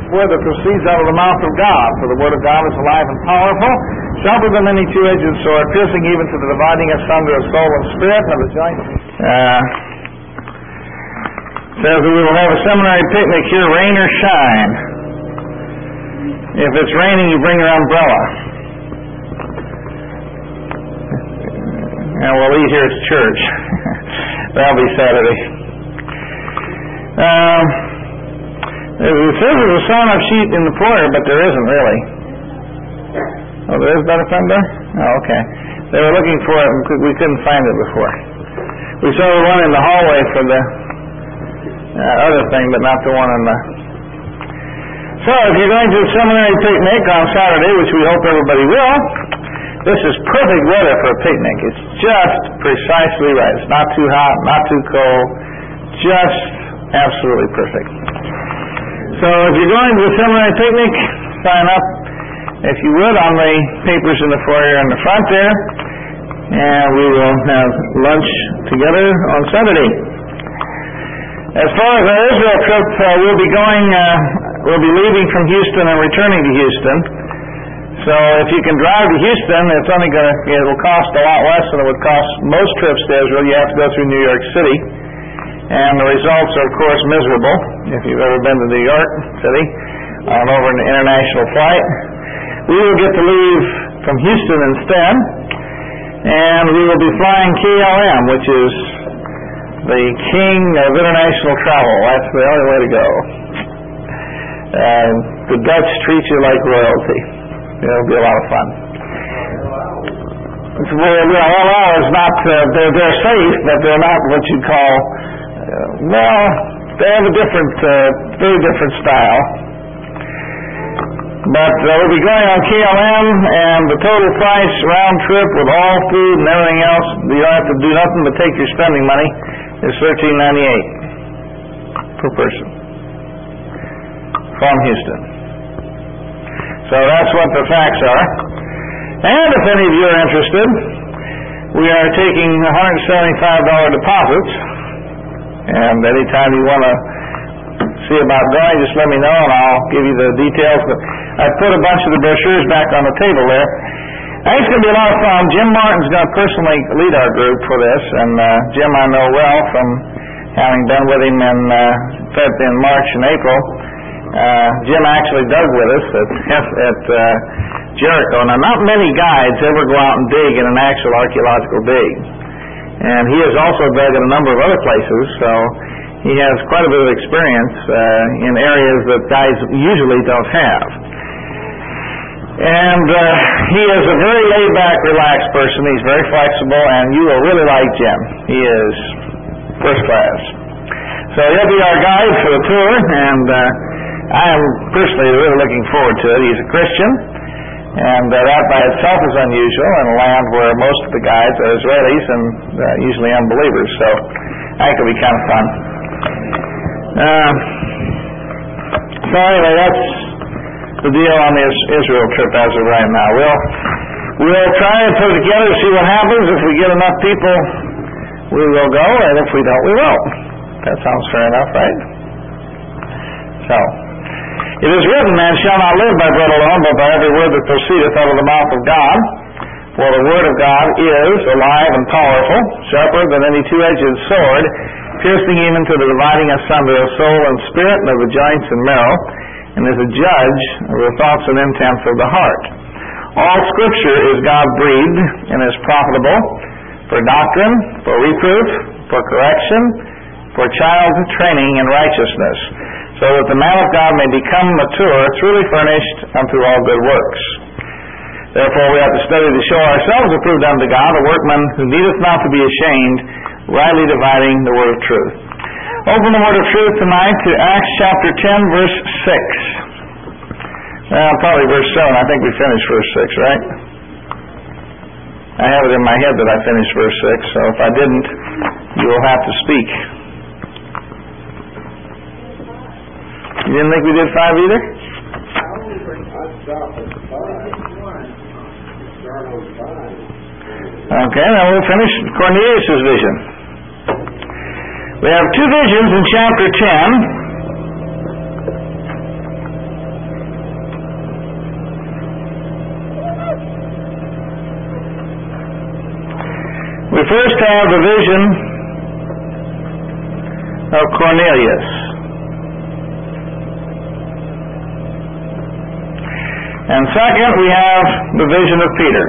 word that proceeds out of the mouth of God. For the word of God is alive and powerful, sharper than any two-edged sword, piercing even to the dividing asunder of soul and spirit and of the joints. Says that we will have a seminary picnic here, rain or shine. If it's raining, you bring your umbrella. And we'll eat here at church. That'll be Saturday. It says there's a sign-up sheet in the foyer, but there isn't really. Oh, there is about a friend there? Oh, okay. They were looking for it, and we couldn't find it before. We saw the one in the hallway for the other thing, but not the one in the... So, if you're going to a seminary picnic on Saturday, which we hope everybody will, this is perfect weather for a picnic. It's just precisely right. It's not too hot, not too cold, just absolutely perfect. So if you're going to a seminary picnic, sign up, if you would, on the papers in the foyer in the front there, and we will have lunch together on Saturday. As far as our Israel trip, we'll be leaving from Houston and returning to Houston. So if you can drive to Houston, it'll cost a lot less than it would cost most trips to Israel. You have to go through New York City. And the results are, of course, miserable. If you've ever been to New York City on over an international flight, we will get to leave from Houston instead, and we will be flying KLM, which is the king of international travel. That's the only way to go. The Dutch treat you like royalty. It'll be a lot of fun. It's not. They're safe, but they're not what you'd call. They have a different, very different style. But we'll be going on KLM, and the total price round trip with all food and everything else, you don't have to do nothing but take your spending money, is $13.98 per person from Houston. So that's what the facts are. And if any of you are interested, we are taking $175 deposits. And anytime you want to see about going, just let me know and I'll give you the details. But I put a bunch of the brochures back on the table there. I think it's going to be a lot of fun. Jim Martin's going to personally lead our group for this. And Jim I know well from having been with him in March and April. Jim actually dug with us at Jericho. Now, not many guides ever go out and dig in an actual archaeological dig. And he has also dug in a number of other places, so he has quite a bit of experience in areas that guides usually don't have. And he is a very laid-back, relaxed person. He's very flexible, and you will really like Jim. He is first class. So he'll be our guide for the tour, and I am personally really looking forward to it. He's a Christian, and that by itself is unusual in a land where most of the guides are Israelis and usually unbelievers. So I think it'll be kind of fun. So anyway, that's the deal on this Israel trip as of right now. We'll try and put it together, see what happens. If we get enough people, we will go, and if we don't, we won't. That sounds fair enough, right? So, it is written, man shall not live by bread alone, but by every word that proceedeth out of the mouth of God. For the word of God is alive and powerful, sharper than any two-edged sword, piercing even to the dividing asunder of soul and spirit, and of the joints and marrow, and is a judge of the thoughts and intents of the heart. All Scripture is God-breathed and is profitable for doctrine, for reproof, for correction, for child training in righteousness, so that the man of God may become mature, truly furnished unto all good works. Therefore we have to study to show ourselves approved unto God, a workman who needeth not to be ashamed, rightly dividing the word of truth. Open the word of truth tonight to Acts chapter 10, verse 6. Probably verse 7. I think we finished verse 6, right? I have it in my head that I finished verse 6, so if I didn't, you will have to speak. You didn't think we did 5 either? Okay, now we'll finish Cornelius' vision. We have 2 visions in chapter 10. first have the vision of Cornelius. And second, we have the vision of Peter.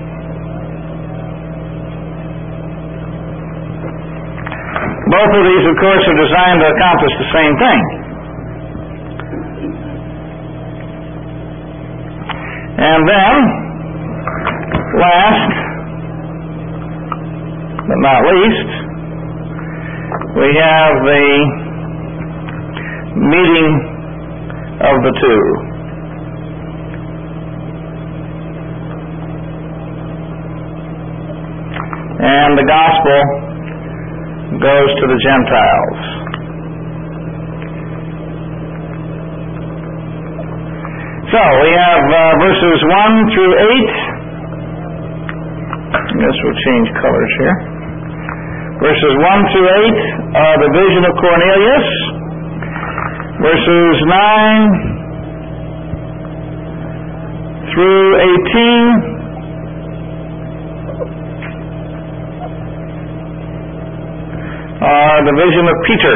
Both of these, of course, are designed to accomplish the same thing. And then, last but not least, we have the meeting of the two. And the gospel goes to the Gentiles. So we have verses 1 through 8. I guess we'll change colors here. Verses 1 through 8 are the vision of Cornelius. Verses 9 through 18 are the vision of Peter.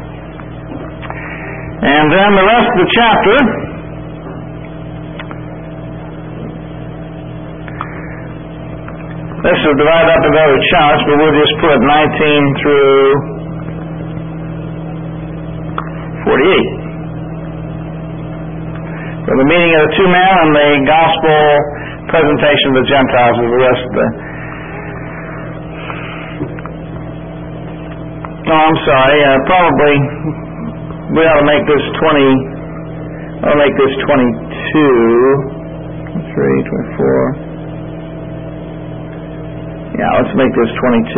And then the rest of the chapter this is divided up into other chunks, but we'll just put 19 through 48. So the meeting of the two men and the gospel presentation of the Gentiles is the rest of the... No, I'm sorry. Probably we ought to make this 20. I'll make this 22. 3, 24. Yeah, let's make this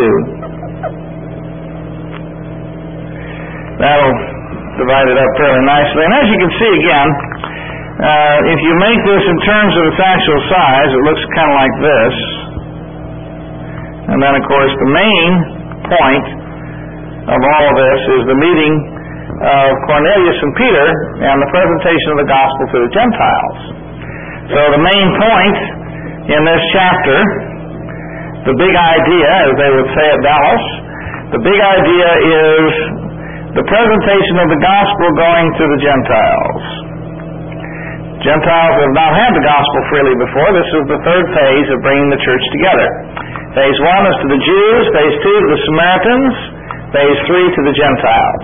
22. That'll divide it up fairly nicely. And as you can see again, if you make this in terms of its actual size, it looks kind of like this. And then, of course, the main point of all of this is the meeting of Cornelius and Peter and the presentation of the gospel to the Gentiles. So the main point in this chapter, the big idea, as they would say at Dallas, the big idea is the presentation of the gospel going to the Gentiles. Gentiles have not had the gospel freely before. This is the third phase of bringing the church together. Phase 1 is to the Jews, phase 2 to the Samaritans, phase 3 to the Gentiles.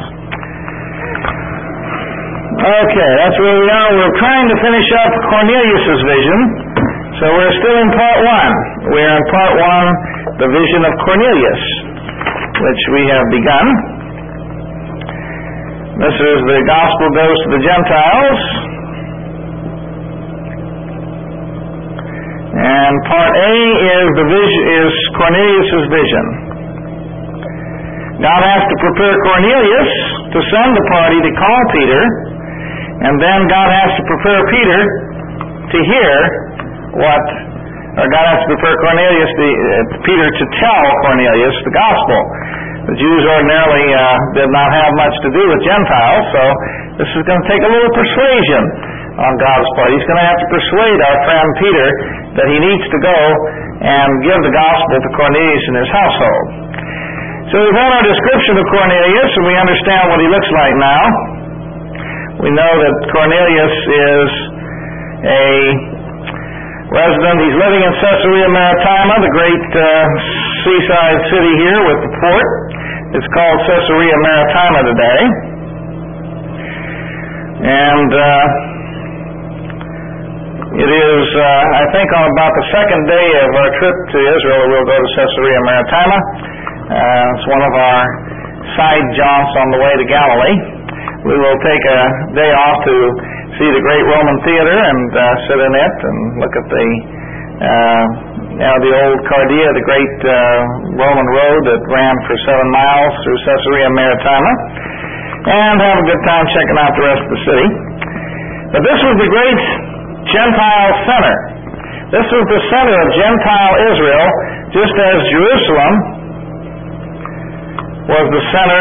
Okay, that's where we are. We're trying to finish up Cornelius' vision. So we're still in part 1. We're in part 1, the vision of Cornelius, which we have begun. This is the gospel goes to the Gentiles. And part A is Cornelius' vision. God has to prepare Cornelius to send the party to call Peter, and then God has to prepare Peter to hear God has to prepare Peter to tell Cornelius the gospel. The Jews ordinarily did not have much to do with Gentiles, so this is going to take a little persuasion on God's part. He's going to have to persuade our friend Peter that he needs to go and give the gospel to Cornelius and his household. So we've had our description of Cornelius, and we understand what he looks like now. We know that Cornelius is a resident. He's living in Caesarea Maritima, the great seaside city here with the port. It's called Caesarea Maritima today. And it is, I think, on about the second day of our trip to Israel, we'll go to Caesarea Maritima. It's one of our side jaunts on the way to Galilee. We will take a day off to see the great Roman theater and sit in it and look at the old Cardia, the great Roman road that ran for 7 miles through Caesarea Maritima, and have a good time checking out the rest of the city. But this was the great Gentile center. This was the center of Gentile Israel, just as Jerusalem was the center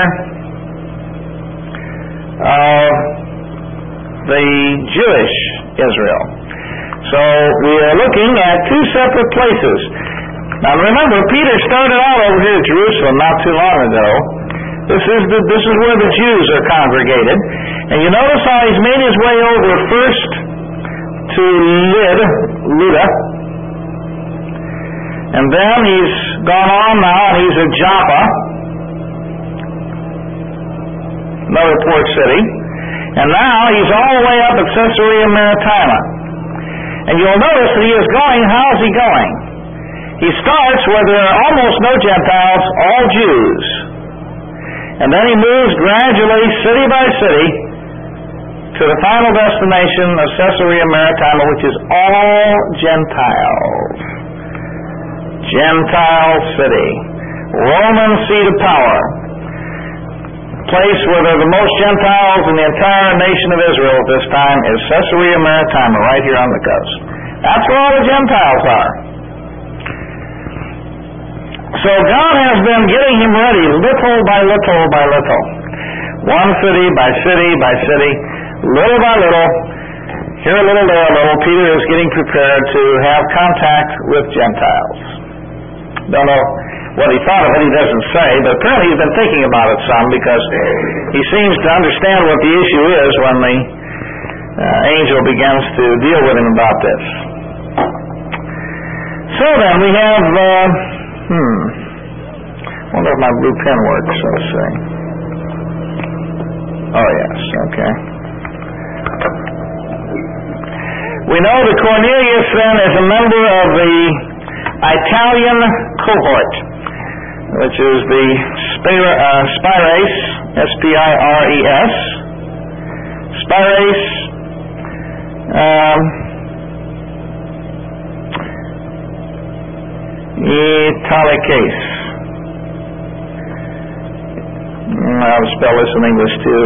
of the Jewish Israel. So we are looking at two separate places. Now remember, Peter started out over here at Jerusalem not too long ago. This is where the Jews are congregated. And you notice how he's made his way over first to Lydda. And then he's gone on now, and he's at Joppa, another port city. And now he's all the way up at Caesarea Maritima. And you'll notice that he is going, how's he going? He starts where there are almost no Gentiles, all Jews. And then he moves gradually, city by city, to the final destination of Caesarea Maritima, which is all Gentiles. Gentile city. Roman seat of power. Place where there are the most Gentiles in the entire nation of Israel at this time is Caesarea Maritima, right here on the coast. That's where all the Gentiles are. So God has been getting him ready little by little by little. One city by city by city, little by little, here a little, there a little, Peter is getting prepared to have contact with Gentiles. Don't know what he thought of it, he doesn't say, but apparently he's been thinking about it some, because he seems to understand what the issue is when the angel begins to deal with him about this. So then we have, wonder if my blue pen works, let's see. Oh yes, okay. We know that Cornelius then is a member of the Italian cohort, which is the Spires, S-P-I-R-E-S. Spires, Italicase. I'll spell this in English too.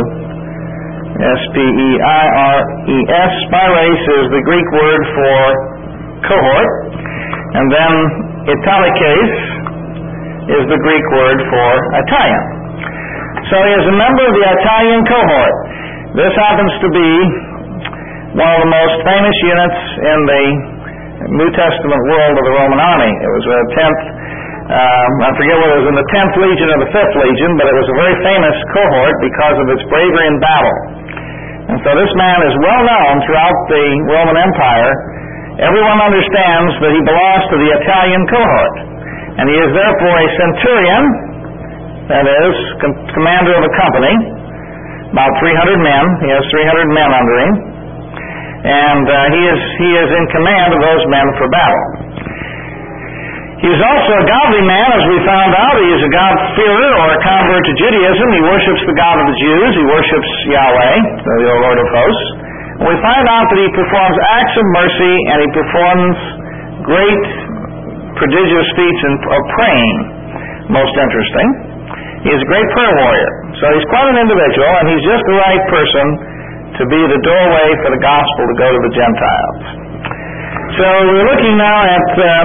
S-P-E-I-R-E-S. Spires is the Greek word for cohort, and then Italicase is the Greek word for Italian. So he is a member of the Italian cohort. This happens to be one of the most famous units in the New Testament world of the Roman army. It was a 10th, I forget whether it was in the 10th Legion or the 5th Legion, but it was a very famous cohort because of its bravery in battle. And so this man is well known throughout the Roman Empire. Everyone understands that he belongs to the Italian cohort. And he is therefore a centurion, that is, commander of a company, about 300 men. He has 300 men under him. And he is in command of those men for battle. He is also a godly man, as we found out. He is a God-fearer or a convert to Judaism. He worships the God of the Jews. He worships Yahweh, the Lord of hosts. And we find out that he performs acts of mercy, and he performs great, prodigious feats of praying. Most interesting. He is a great prayer warrior. So he's quite an individual, and he's just the right person to be the doorway for the gospel to go to the Gentiles. So we're looking now at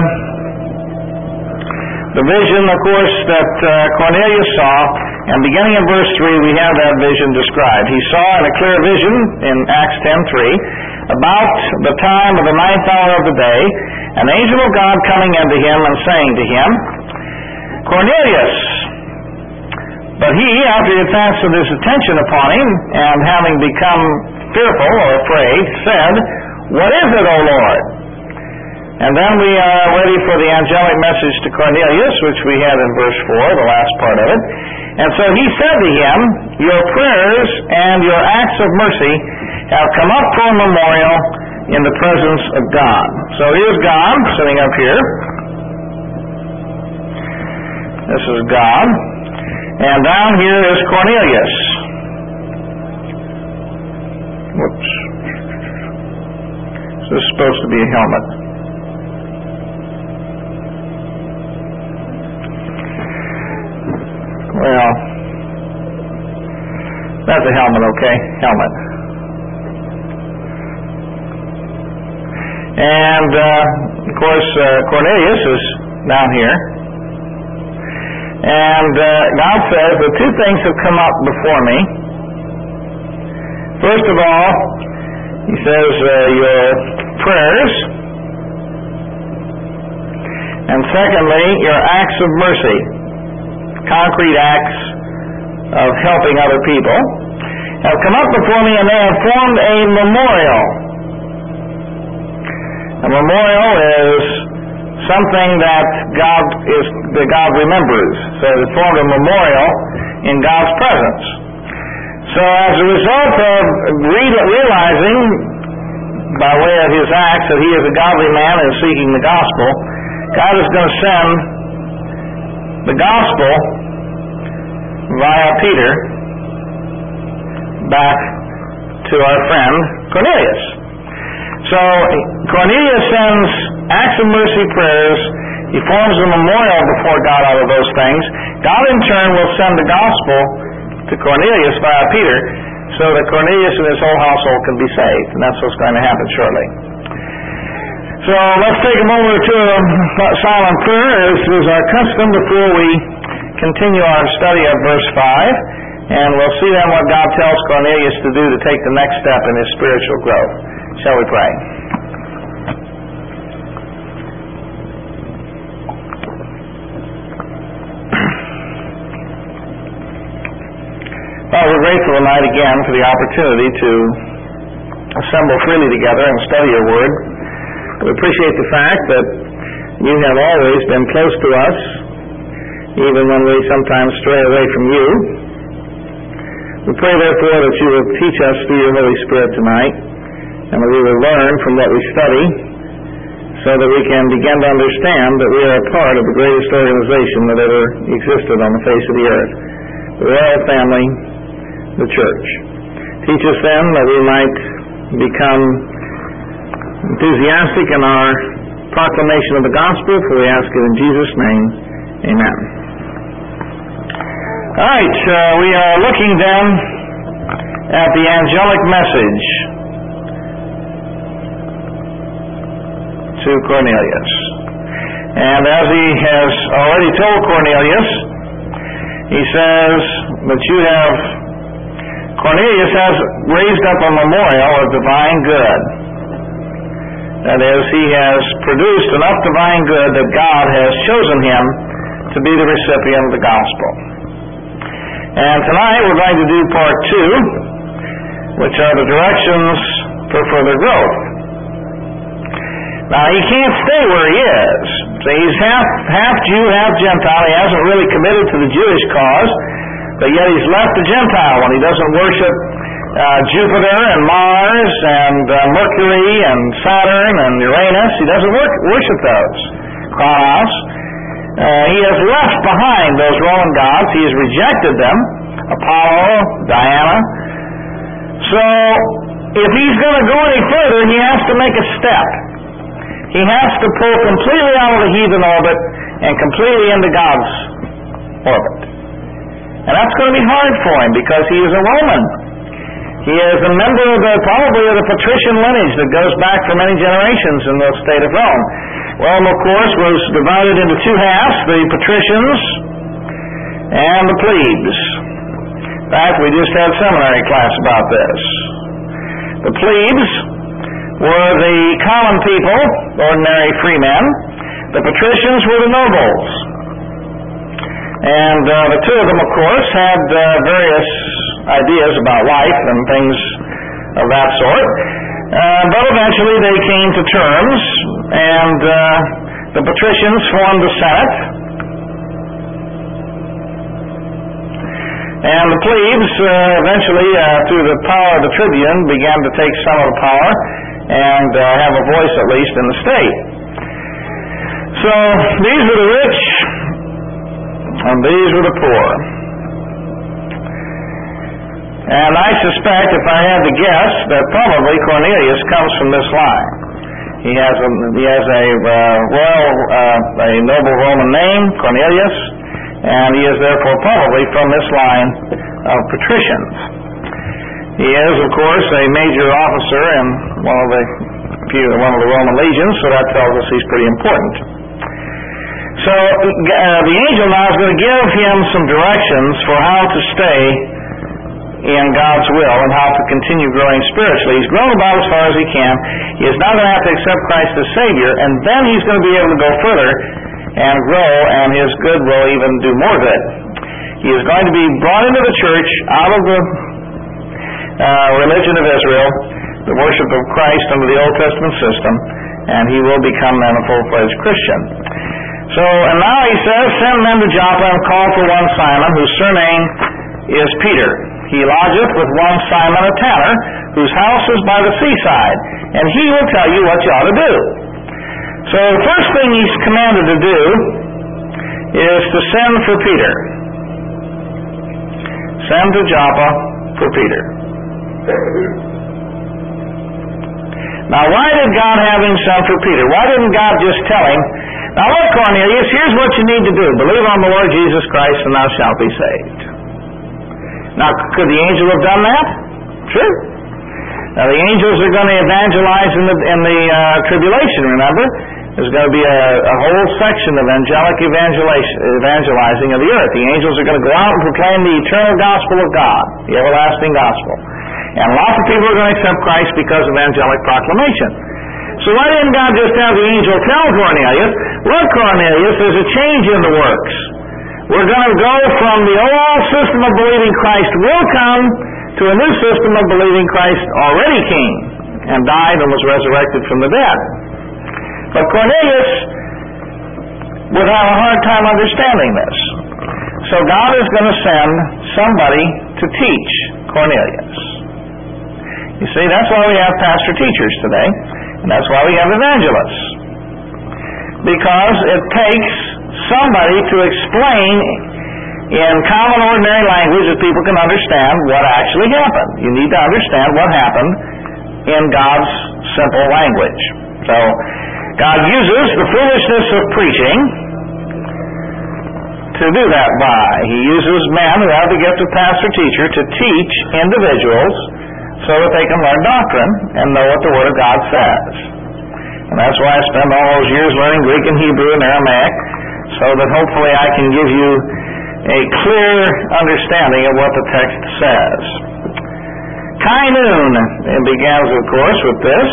the vision, of course, that Cornelius saw, and beginning in verse 3, we have that vision described. He saw in a clear vision in Acts 10:3, about the time of the 9th hour of the day, an angel of God coming unto him and saying to him, Cornelius. But he, after he had fastened his attention upon him, and having become fearful or afraid, said, What is it, O Lord? And then we are ready for the angelic message to Cornelius, which we had in verse 4, the last part of it. And so he said to him, Your prayers and your acts of mercy have come up for a memorial in the presence of God. So here's God sitting up here. This is God. And down here is Cornelius. Whoops. This is supposed to be a helmet. Well, that's a helmet, okay? Helmet. And, of course, Cornelius is down here. And God says that two things have come up before me. First of all, he says your prayers And secondly, your acts of mercy, concrete acts of helping other people, have come up before me, and they have formed a memorial. A memorial is something that God remembers. So it formed a memorial in God's presence. So as a result of realizing by way of his acts that he is a godly man and is seeking the gospel, God is going to send the gospel via Peter back to our friend Cornelius. So Cornelius sends acts of mercy prayers. He forms a memorial before God out of those things. God in turn will send the gospel to Cornelius via Peter so that Cornelius and his whole household can be saved. And that's what's going to happen shortly. So let's take a moment or two of silent prayer, as is our custom, before we continue our study of verse 5. And we'll see then what God tells Cornelius to do to take the next step in his spiritual growth. Shall we pray? Well, we're grateful tonight again for the opportunity to assemble freely together and study your word. We appreciate the fact that you have always been close to us, even when we sometimes stray away from you. We pray, therefore, that you will teach us through your Holy Spirit tonight, and that we will learn from what we study, so that we can begin to understand that we are a part of the greatest organization that ever existed on the face of the earth, the royal family, the church. Teach us then that we might become enthusiastic in our proclamation of the gospel, for we ask it in Jesus' name. Amen. All right, we are looking then at the angelic message to Cornelius. And as he has already told Cornelius, he says that Cornelius has raised up a memorial of divine good. That is, he has produced enough divine good that God has chosen him to be the recipient of the gospel. And tonight we're going to do part 2, which are the directions for further growth. Now, he can't stay where he is. So he's half Jew, half Gentile. He hasn't really committed to the Jewish cause, but yet he's left the Gentile one. He doesn't worship Jupiter and Mars and Mercury and Saturn and Uranus. He doesn't worship those. Kronos. He has left behind those Roman gods. He has rejected them. Apollo, Diana. So, if he's going to go any further, he has to make a step. He has to pull completely out of the heathen orbit and completely into God's orbit. And that's going to be hard for him because he is a Roman. He is a member of probably of the patrician lineage that goes back for many generations in the state of Rome. Rome, of course, was divided into two halves, the patricians and the plebes. In fact, we just had seminary class about this. The plebes were the common people, ordinary freemen. The patricians were the nobles. And the two of them, of course, had various ideas about life and things of that sort. But eventually they came to terms, and the patricians formed the Senate. And the plebes, eventually, through the power of the tribune, began to take some of the power and have a voice, at least, in the state. So these were the rich, and these were the poor. And I suspect, if I had to guess, that probably Cornelius comes from this line. He has a noble Roman name, Cornelius, and he is therefore probably from this line of patricians. He is, of course, a major officer in one of the Roman legions, so that tells us he's pretty important. So the angel now is going to give him some directions for how to stay in God's will and how to continue growing spiritually. He's grown about as far as he can. He is now going to have to accept Christ as Savior, and then he's going to be able to go further and grow, and his good will even do more good. He is going to be brought into the church out of the religion of Israel, the worship of Christ under the Old Testament system, and he will become then a full-fledged Christian. So, and now he says, send men to Joppa and call for one Simon, whose surname is Peter. He lodgeth with one Simon a tanner, whose house is by the seaside, and he will tell you what you ought to do. So the first thing he's commanded to do is to send for Peter. Send to Joppa for Peter. Now, why did God have him send for Peter? Why didn't God just tell him, now look, Cornelius, here's what you need to do. Believe on the Lord Jesus Christ and thou shalt be saved. Now, could the angel have done that? Sure. Now, the angels are going to evangelize in the tribulation, remember? There's going to be a whole section of angelic evangelizing of the earth. The angels are going to go out and proclaim the eternal gospel of God, the everlasting gospel. And lots of people are going to accept Christ because of angelic proclamation. So why didn't God just have the angel tell Cornelius, look, Cornelius, there's a change in the works. We're going to go from the old system of believing Christ will come to a new system of believing Christ already came and died and was resurrected from the dead. But Cornelius would have a hard time understanding this. So God is going to send somebody to teach Cornelius. You see, that's why we have pastor-teachers today, and that's why we have evangelists. Because it takes somebody to explain in common, ordinary language that people can understand what actually happened. You need to understand what happened in God's simple language. So, God uses the foolishness of preaching to do that by. He uses men who have the gift of pastor-teacher to teach individuals so that they can learn doctrine and know what the Word of God says. And that's why I spend all those years learning Greek and Hebrew and Aramaic, so that hopefully I can give you a clear understanding of what the text says. Kainun, it begins, of course, with this.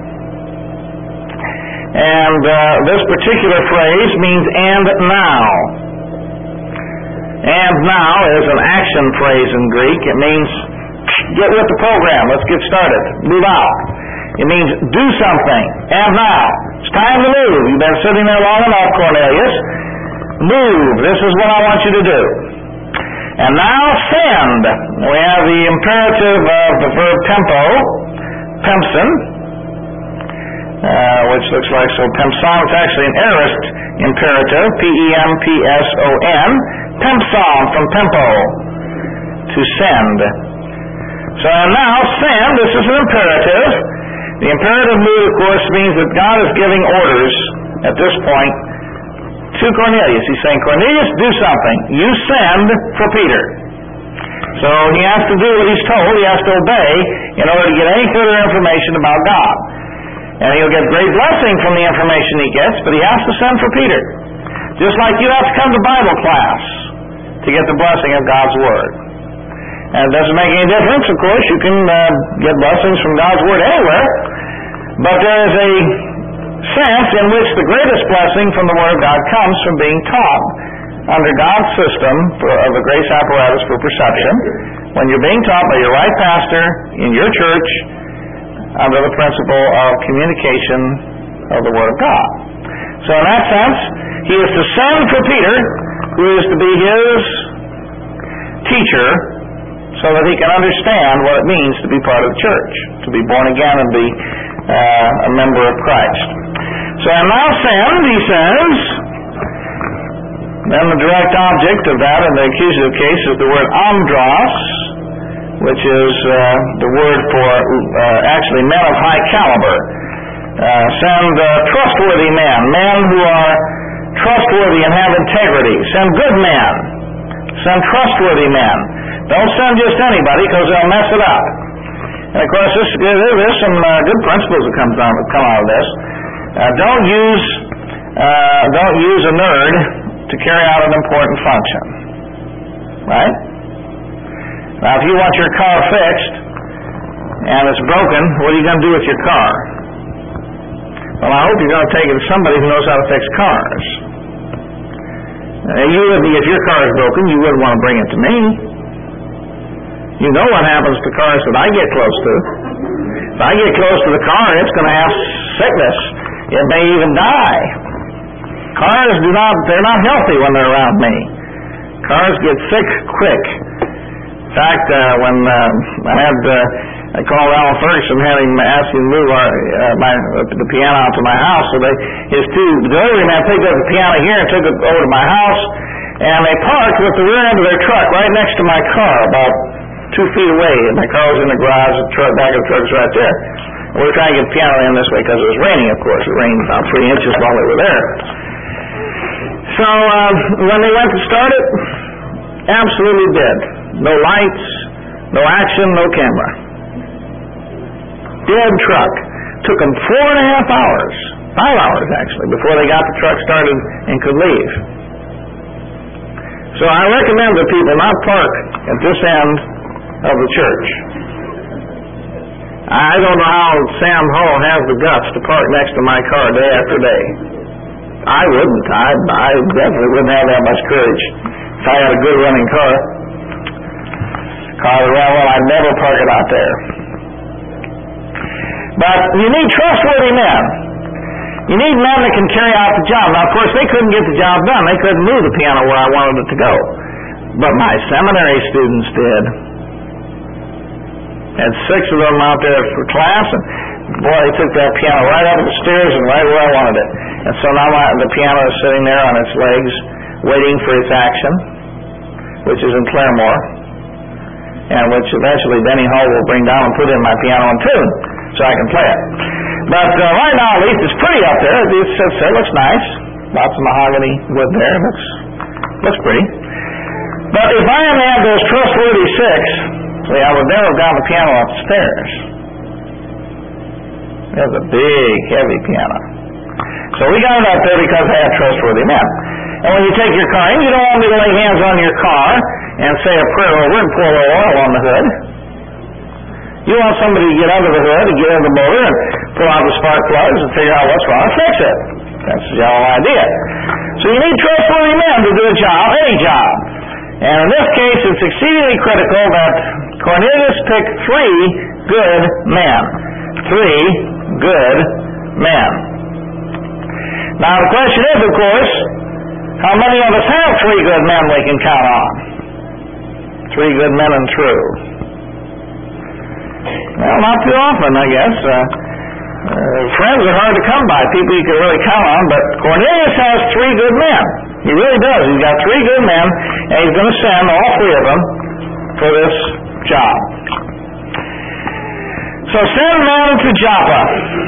And this particular phrase means and now. And now is an action phrase in Greek. It means get with the program. Let's get started. Move out. It means do something. And now. It's time to move. You've been sitting there long enough, Cornelius. Move. This is what I want you to do. And now send. We have the imperative of the verb tempo, pempson, which looks like so pempson. It's actually an aorist imperative, P-E-M-P-S-O-N. Pempson from tempo, to send. So now send, this is an imperative. The imperative mood, of course, means that God is giving orders at this point to Cornelius. He's saying, Cornelius, do something. You send for Peter. So he has to do what he's told. He has to obey in order to get any further information about God. And he'll get great blessing from the information he gets, but he has to send for Peter. Just like you have to come to Bible class to get the blessing of God's Word. And it doesn't make any difference, of course. You can get blessings from God's Word anywhere. But there is a sense in which the greatest blessing from the Word of God comes from being taught under God's system of the grace apparatus for perception, when you're being taught by your right pastor in your church under the principle of communication of the Word of God. So in that sense, he is to send for Peter, who is to be his teacher, so that he can understand what it means to be part of the church, to be born again and be a member of Christ. So and now send, he says. Then the direct object of that in the accusative case is the word andros, which is the word for actually men of high caliber. Send trustworthy men, men who are trustworthy and have integrity. Send good men. Send trustworthy men. Don't send just anybody, because they'll mess it up. And of course, there's some good principles that come out of this. Don't use a nerd to carry out an important function. Right? Now, if you want your car fixed and it's broken, what are you going to do with your car? Well, I hope you're going to take it to somebody who knows how to fix cars. If your car is broken, you wouldn't want to bring it to me. You know what happens to cars that I get close to. If I get close to the car, it's going to have sickness. It may even die. Cars they're not healthy when they're around me. Cars get sick quick. In fact, when I called Alan Ferguson, had him ask him to move the piano out to my house, so his two delivery men picked up the piano here and took it over to my house, and they parked with the rear end of their truck right next to my car, about 2 feet away. And my car was in the garage, the back of the truck was right there. And we were trying to get the piano in this way because it was raining, of course. It rained about 3 inches while they were there. So when they went to start it, absolutely dead. No lights, no action, no camera. Dead truck. Took them 4.5 hours, 5 hours actually, before they got the truck started and could leave. So I recommend that people not park at this end of the church. I don't know how Sam Hull has the guts to park next to my car day after day. I wouldn't. I definitely wouldn't have that much courage if I had a good running car. I'd never park it out there. But you need trustworthy men. You need men that can carry out the job. Now, of course, they couldn't get the job done. They couldn't move the piano where I wanted it to go. But my seminary students did. Had 6 of them out there for class, and boy, they took that piano right up the stairs and right where I wanted it. And so now the piano is sitting there on its legs, waiting for its action, which is in Claremore, and which eventually Denny Hall will bring down and put in my piano in tune, so I can play it. But right now, at least, it's pretty up there. It looks nice. Lots of mahogany wood there. Looks pretty. But if I hadn't had those trustworthy 6, I would never have gotten the piano up the stairs. It was a big, heavy piano. So we got it up there because I had trustworthy men. And when you take your car in, you don't want me to lay hands on your car and say a prayer over and pour a little oil on the hood. You want somebody to get under the hood and get in the motor and pull out the spark plugs and figure out what's wrong and fix it. That's the whole idea. So you need trustworthy men to do a job, any job. And in this case, it's exceedingly critical that Cornelius pick 3 good men. 3 good men. Now the question is, of course, how many of us have 3 good men we can count on? 3 good men and true. Well, not too often, I guess. Friends are hard to come by, people you can really count on, but Cornelius has 3 good men. He really does. He's got 3 good men, and he's going to send all 3 of them for this job. So send men to Joppa.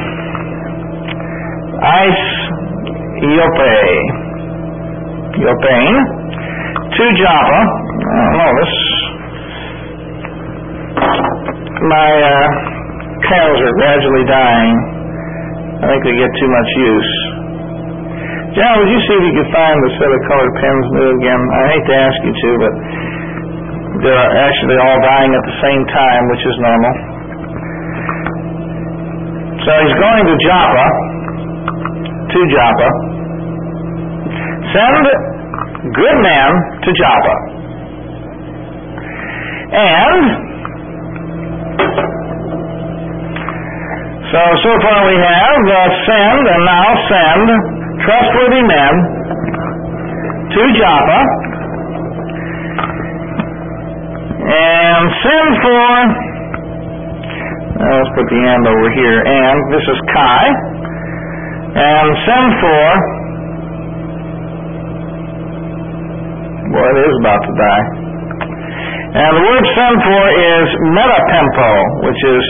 Iopain to Joppa. I don't know, my pens are gradually dying. I think they get too much use. John, would you see if you could find the set of colored pens new again? I hate to ask you to, but they're actually all dying at the same time, which is normal. So he's going to Joppa. Send good men to Joppa. And so far we have send and now send trustworthy men to Joppa, and send for, let's put the and over here, and this is Kai, and send for, boy, it is about to die, and the word send for is metapempo, which is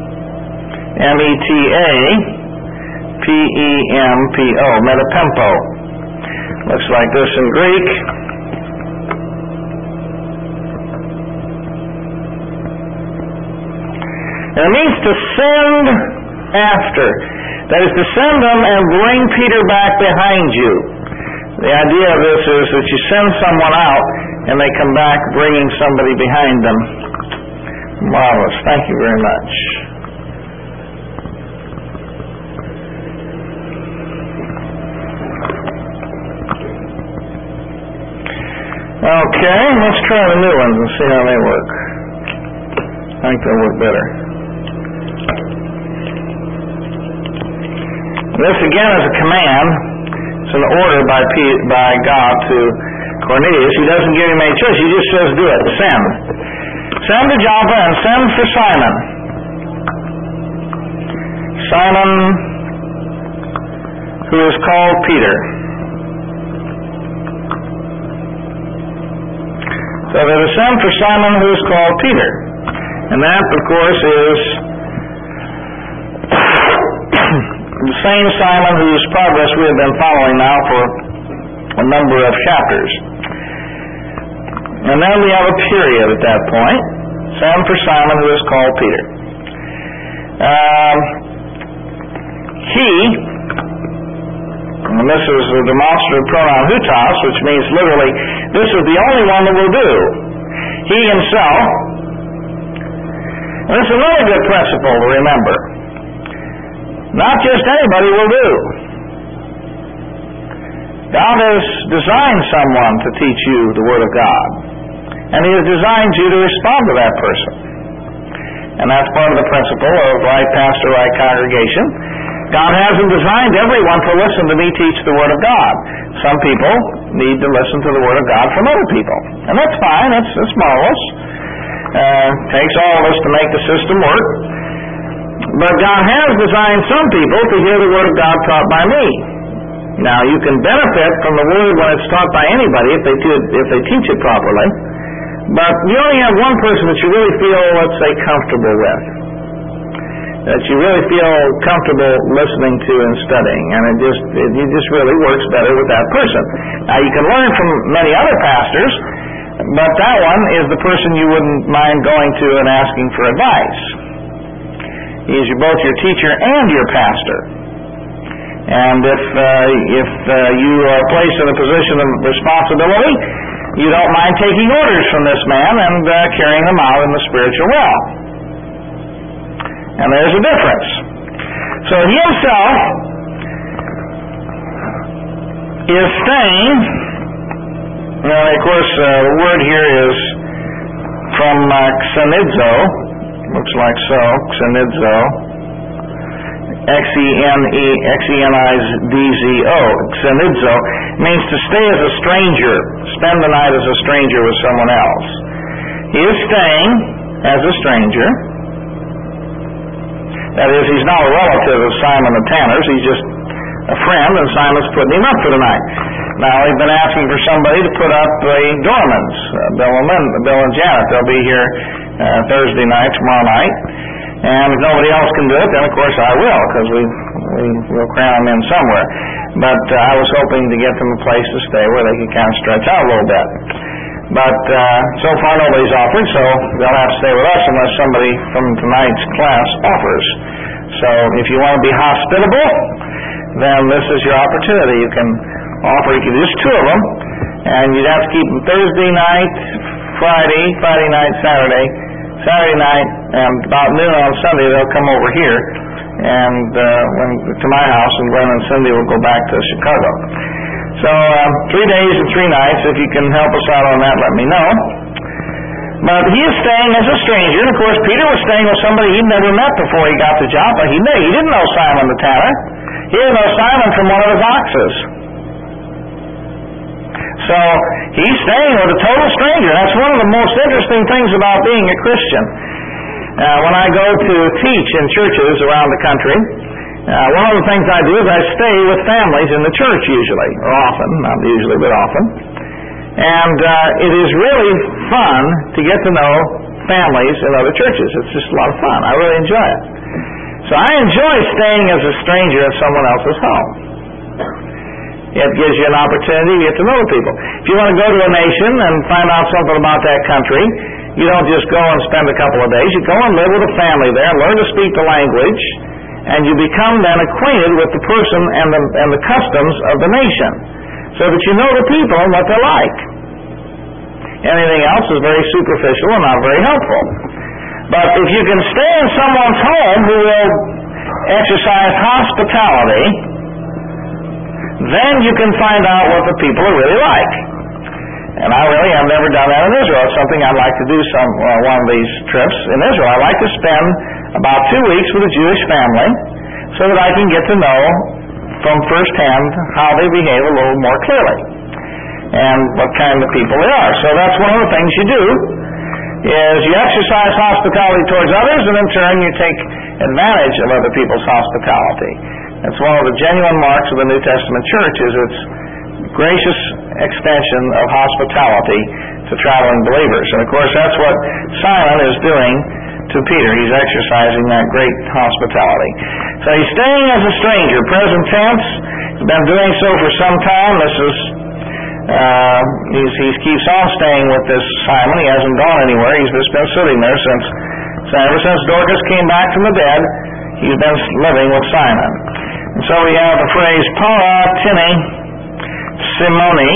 metapempo, metapempo. Looks like this in Greek. And it means to send after. That is to send them and bring Peter back behind you. The idea of this is that you send someone out and they come back bringing somebody behind them. Marvelous. Thank you very much. Okay, let's try the new ones and see how they work. I think they'll work better. This again is a command. It's an order by God to Cornelius. He doesn't give him any choice. He just says, do it. Send. Send to Joppa and send for Simon. Simon, who is called Peter. So they're to send for Simon, who is called Peter. And that, of course, is the same Simon whose progress we have been following now for a number of chapters. And then we have a period at that point. Send for Simon, who is called Peter. He, and this is the demonstrative pronoun hutos, which means literally, this is the only one that will do. He himself. And this is another good principle to remember. Not just anybody will do. God has designed someone to teach you the Word of God. And He has designed you to respond to that person. And that's part of the principle of right pastor, right congregation. God hasn't designed everyone to listen to me teach the Word of God. Some people need to listen to the Word of God from other people. And that's fine. That's marvelous. Takes all of us to make the system work. But God has designed some people to hear the Word of God taught by me. Now, you can benefit from the Word when it's taught by anybody if they teach it properly. But you only have one person that you really feel, let's say, comfortable with. That you really feel comfortable listening to and studying. And it just really works better with that person. Now, you can learn from many other pastors, but that one is the person you wouldn't mind going to and asking for advice. He is both your teacher and your pastor. And if you are placed in a position of responsibility, you don't mind taking orders from this man and carrying them out in the spiritual realm. And there's a difference. So he himself is staying. Now, of course, the word here is from xenidzo. Looks like so. Xenidzo. Xenidzo. Xenidzo means to stay as a stranger, spend the night as a stranger with someone else. He is staying as a stranger. That is, he's not a relative of Simon the Tanner's. He's just a friend, and Simon's putting him up for the night. Now, he's been asking for somebody to put up the Dormans, Bill and Janet. They'll be here Thursday night, tomorrow night. And if nobody else can do it, then of course I will, because we'll cram them in somewhere. But I was hoping to get them a place to stay where they could kind of stretch out a little bit. But so far nobody's offered, so they'll have to stay with us unless somebody from tonight's class offers. So if you want to be hospitable, then this is your opportunity. You can offer, you can use two of them, and you'd have to keep them Thursday night, Friday night, Saturday night, and about noon on Sunday they'll come over here and to my house, and Glenn and Cindy will go back to Chicago. So 3 days and 3 nights. If you can help us out on that, let me know. But he is staying as a stranger, and of course Peter was staying with somebody he'd never met before he got to Joppa. He didn't know Simon the Tanner. He didn't know Simon from one of his oxes. So he's staying with a total stranger. That's one of the most interesting things about being a Christian. When I go to teach in churches around the country, one of the things I do is I stay with families in the church usually, or often, not usually, but often. And it is really fun to get to know families in other churches. It's just a lot of fun. I really enjoy it. So I enjoy staying as a stranger at someone else's home. It gives you an opportunity to get to know people. If you want to go to a nation and find out something about that country, you don't just go and spend a couple of days. You go and live with a family there and learn to speak the language, and you become then acquainted with the person and the customs of the nation, so that you know the people and what they're like. Anything else is very superficial and not very helpful. But if you can stay in someone's home who will exercise hospitality, then you can find out what the people are really like. And I really have never done that in Israel. It's something I'd like to do one of these trips in Israel. I'd like to spend about 2 weeks with a Jewish family so that I can get to know from firsthand how they behave a little more clearly and what kind of people they are. So that's one of the things you do, is you exercise hospitality towards others, and in turn you take advantage of other people's hospitality. That's one of the genuine marks of the New Testament church, is its gracious extension of hospitality to traveling believers. And of course that's what Simon is doing to Peter. He's exercising that great hospitality. So he's staying as a stranger, present tense. He's been doing so for some time. This is he keeps on staying with this Simon. He hasn't gone anywhere. He's just been sitting there ever since Dorcas came back from the dead. He's been living with Simon. And so we have the phrase para tine Simoni,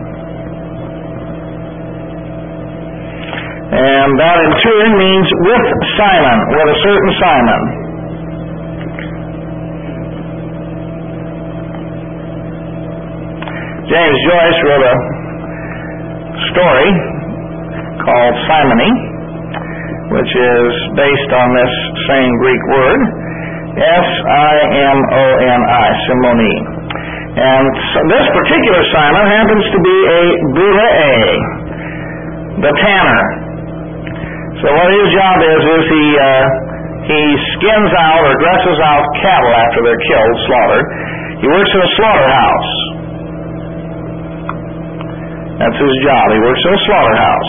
and that in turn means with Simon, with a certain Simon. James Joyce wrote a story called Simony, which is based on this same Greek word, Simoni, Simoni. And so this particular Simon happens to be a Bouree, the tanner. So what his job is he skins out or dresses out cattle after they're killed, slaughtered. He works in a slaughterhouse. That's his job. He works in a slaughterhouse.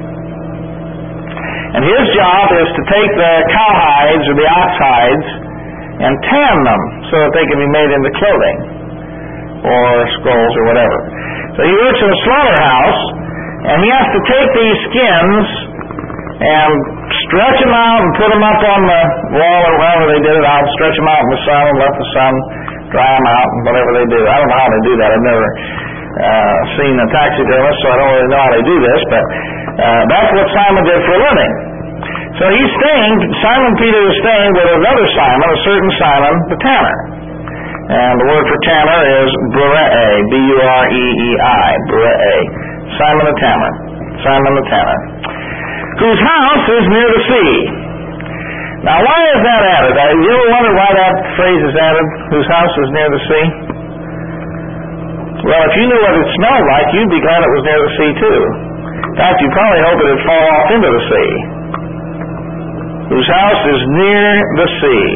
And his job is to take the cowhides or the ox hides and tan them so that they can be made into clothing or scrolls or whatever. So he works in a slaughterhouse, and he has to take these skins and stretch them out and put them up on the wall or wherever they did it. I'll stretch them out in the sun and let the sun dry them out and whatever they do. I don't know how they do that. I've never seen a taxidermist, so I don't really know how they do this, but that's what Simon did for a living. So Simon Peter is staying with another Simon, a certain Simon, the tanner. And the word for tanner is Bouree, B-U-R-E-E-I, Bouree. Simon the tanner, whose house is near the sea. Now, why is that added? You ever wonder why that phrase is added, whose house is near the sea? Well, if you knew what it smelled like, you'd be glad it was near the sea, too. In fact, you'd probably hope it would fall off into the sea. Whose house is near the sea.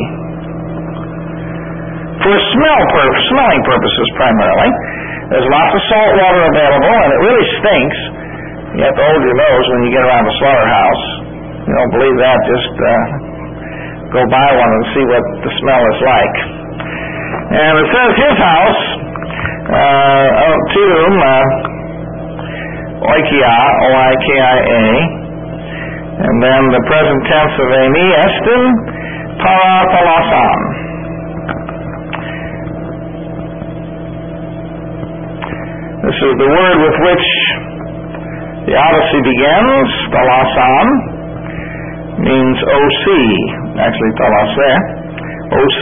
For smelling purposes primarily. There's lots of salt water available, and it really stinks. You have to hold your nose when you get around the slaughterhouse. You don't believe that, just go by one and see what the smell is like. And it says his house, to whom, oikia, O-I-K-I-A, and then the present tense of Amy, estin parathalasan. This is the word with which the Odyssey begins. Thalasan means O-C. Actually, thalaseh, O-C.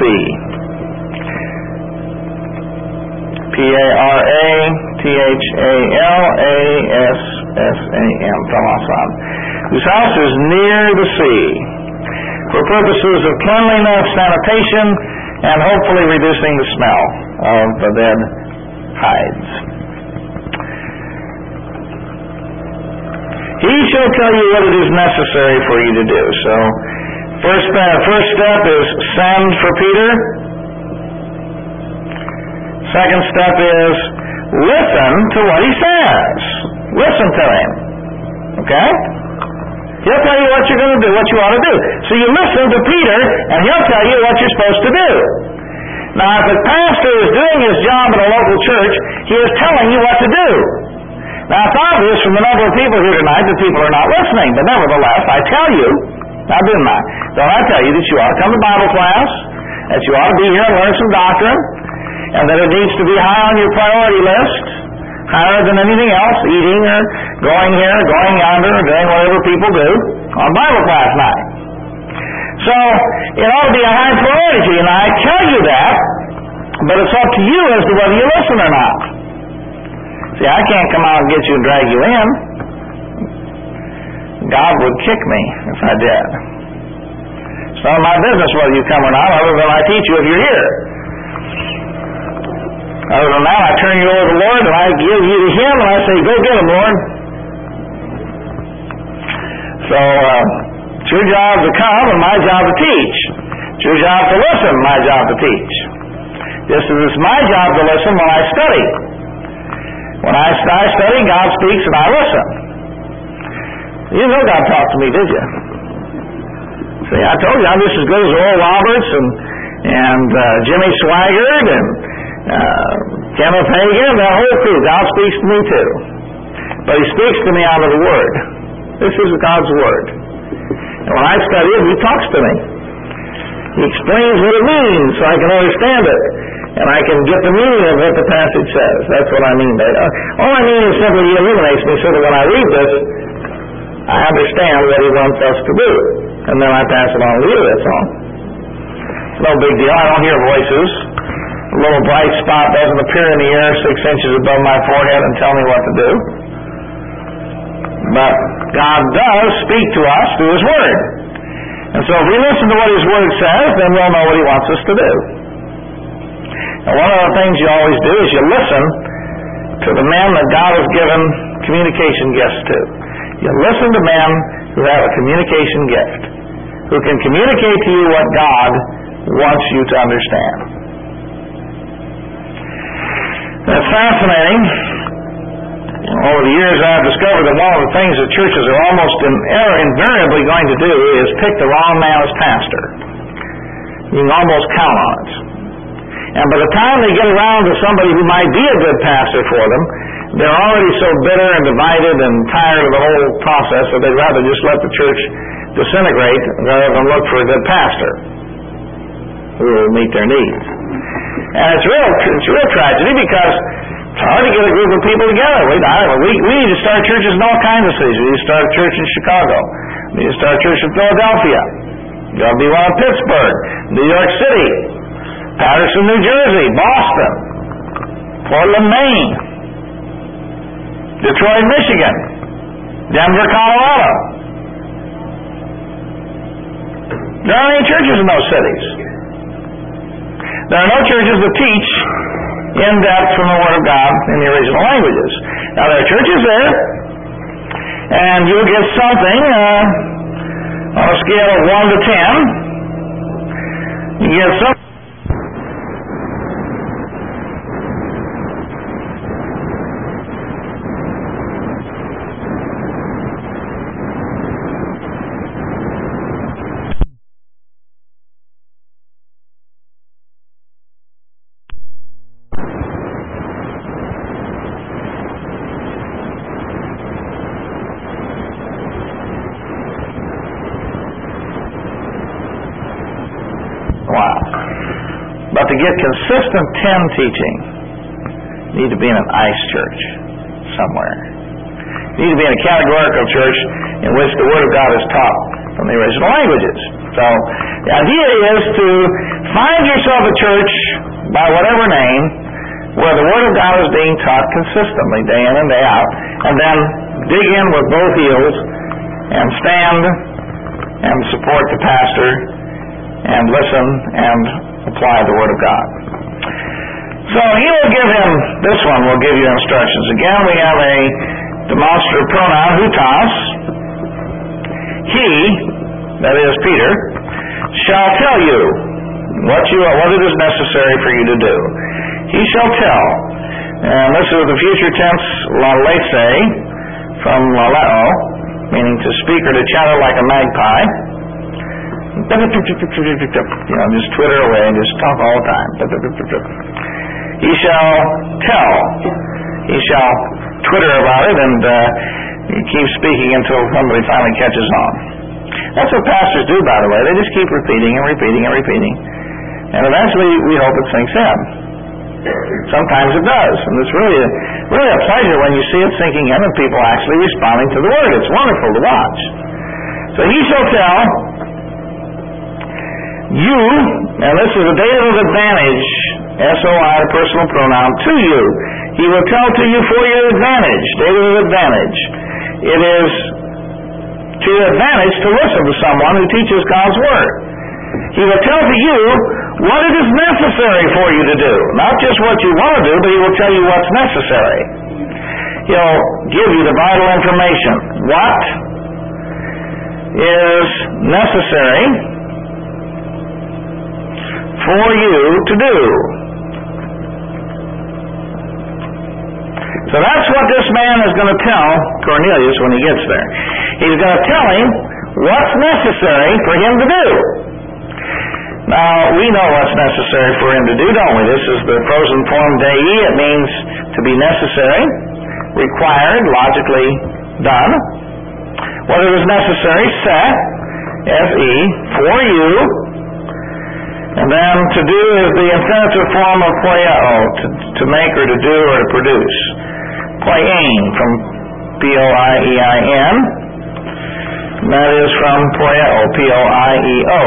P-A-R-A-T-H-A-L-A-S-S-A-M, Thalasan, whose house is near the sea, for purposes of cleanliness, sanitation, and hopefully reducing the smell of the dead hides. He shall tell you what it is necessary for you to do. So, first step is send for Peter. Second step is listen to what he says. Listen to him. Okay? He'll tell you what you're going to do, what you ought to do. So you listen to Peter, and he'll tell you what you're supposed to do. Now, if a pastor is doing his job in a local church, he is telling you what to do. Now, it's obvious from the number of people here tonight that people are not listening, but nevertheless, I tell you, now didn't I? Don't I tell you that you ought to come to Bible class, that you ought to be here and learn some doctrine, and that it needs to be high on your priority list, higher than anything else, eating or going here, going yonder, or doing whatever people do on Bible class night. So, it ought to be a high priority, and I tell you that, but it's up to you as to whether you listen or not. See, I can't come out and get you and drag you in. God would kick me if I did. It's none of my business whether you come or not, other than I teach you if you're here. Other than that, I turn you over to the Lord, and I give you to Him, and I say, go get Him, Lord. So, it's your job to come and my job to teach. It's your job to listen, my job to teach. Just as it's my job to listen when I study. When I study, God speaks and I listen. You know God talked to me, did you? See, I told you I'm just as good as Oral Roberts and Jimmy Swaggart and Kenneth Hagin, that whole crew. God speaks to me too. But He speaks to me out of the Word. This is God's Word. And when I study it, He talks to me. He explains what it means so I can understand it. And I can get the meaning of what the passage says. That's what I mean by it. All I mean is simply He illuminates me so that when I read this, I understand what He wants us to do. And then I pass it on to you, that's all. It's no big deal. I don't hear voices. A little bright spot doesn't appear in the air 6 inches above my forehead and tell me what to do. But God does speak to us through His Word. And so if we listen to what His Word says, then we'll know what He wants us to do. And one of the things you always do is you listen to the men that God has given communication gifts to. You listen to men who have a communication gift, who can communicate to you what God wants you to understand. That's fascinating. Over the years, I've discovered that one of the things that churches are almost invariably going to do is pick the wrong man as pastor. You can almost count on it. And by the time they get around to somebody who might be a good pastor for them, they're already so bitter and divided and tired of the whole process that they'd rather just let the church disintegrate rather than look for a good pastor who will meet their needs. And it's real tragedy because it's hard to get a group of people together. We need to start churches in all kinds of cities. We need to start a church in Chicago. We need to start a church in Philadelphia. There's got to be one in Pittsburgh, New York City, Patterson, New Jersey, Boston, Portland, Maine, Detroit, Michigan, Denver, Colorado. There aren't any churches in those cities. There are no churches that teach in depth from the Word of God in the original languages. Now, there are churches there, and you'll get something on a scale of 1 to 10. You get something. But to get consistent 10 teaching, you need to be in an ICE church somewhere. You need to be in a categorical church in which the Word of God is taught from the original languages. So the idea is to find yourself a church by whatever name where the Word of God is being taught consistently day in and day out, and then dig in with both heels and stand and support the pastor and listen and apply the Word of God. So he will give him, this one will give you instructions. Again, we have a demonstrative pronoun, hutas. He, that is Peter, shall tell you what it is necessary for you to do. He shall tell. And this is the future tense lalese, from laleo, meaning to speak or to chatter like a magpie. Just twitter away and just talk all the time. He shall tell. He shall twitter about it and keep speaking until somebody finally catches on. That's what pastors do, by the way. They just keep repeating and repeating and repeating. And eventually we hope it sinks in. Sometimes it does. And it's really a pleasure when you see it sinking in and people actually responding to the Word. It's wonderful to watch. So he shall tell you, and this is a dative advantage, SOI, the personal pronoun, to you. He will tell to you for your advantage, daily advantage. It is to your advantage to listen to someone who teaches God's Word. He will tell to you what it is necessary for you to do. Not just what you want to do, but he will tell you what's necessary. He'll give you the vital information. What is necessary for you to do. So that's what this man is going to tell Cornelius when he gets there. He's going to tell him what's necessary for him to do. Now, we know what's necessary for him to do, don't we? This is the frozen form dei. It means to be necessary, required, logically done. What is necessary, se, S-E, for you. And then to do is the infinitive form of poieo, to make or to do or to produce. Poiein, from P-O-I-E-I-N. And that is from poieo, P-O-I-E-O.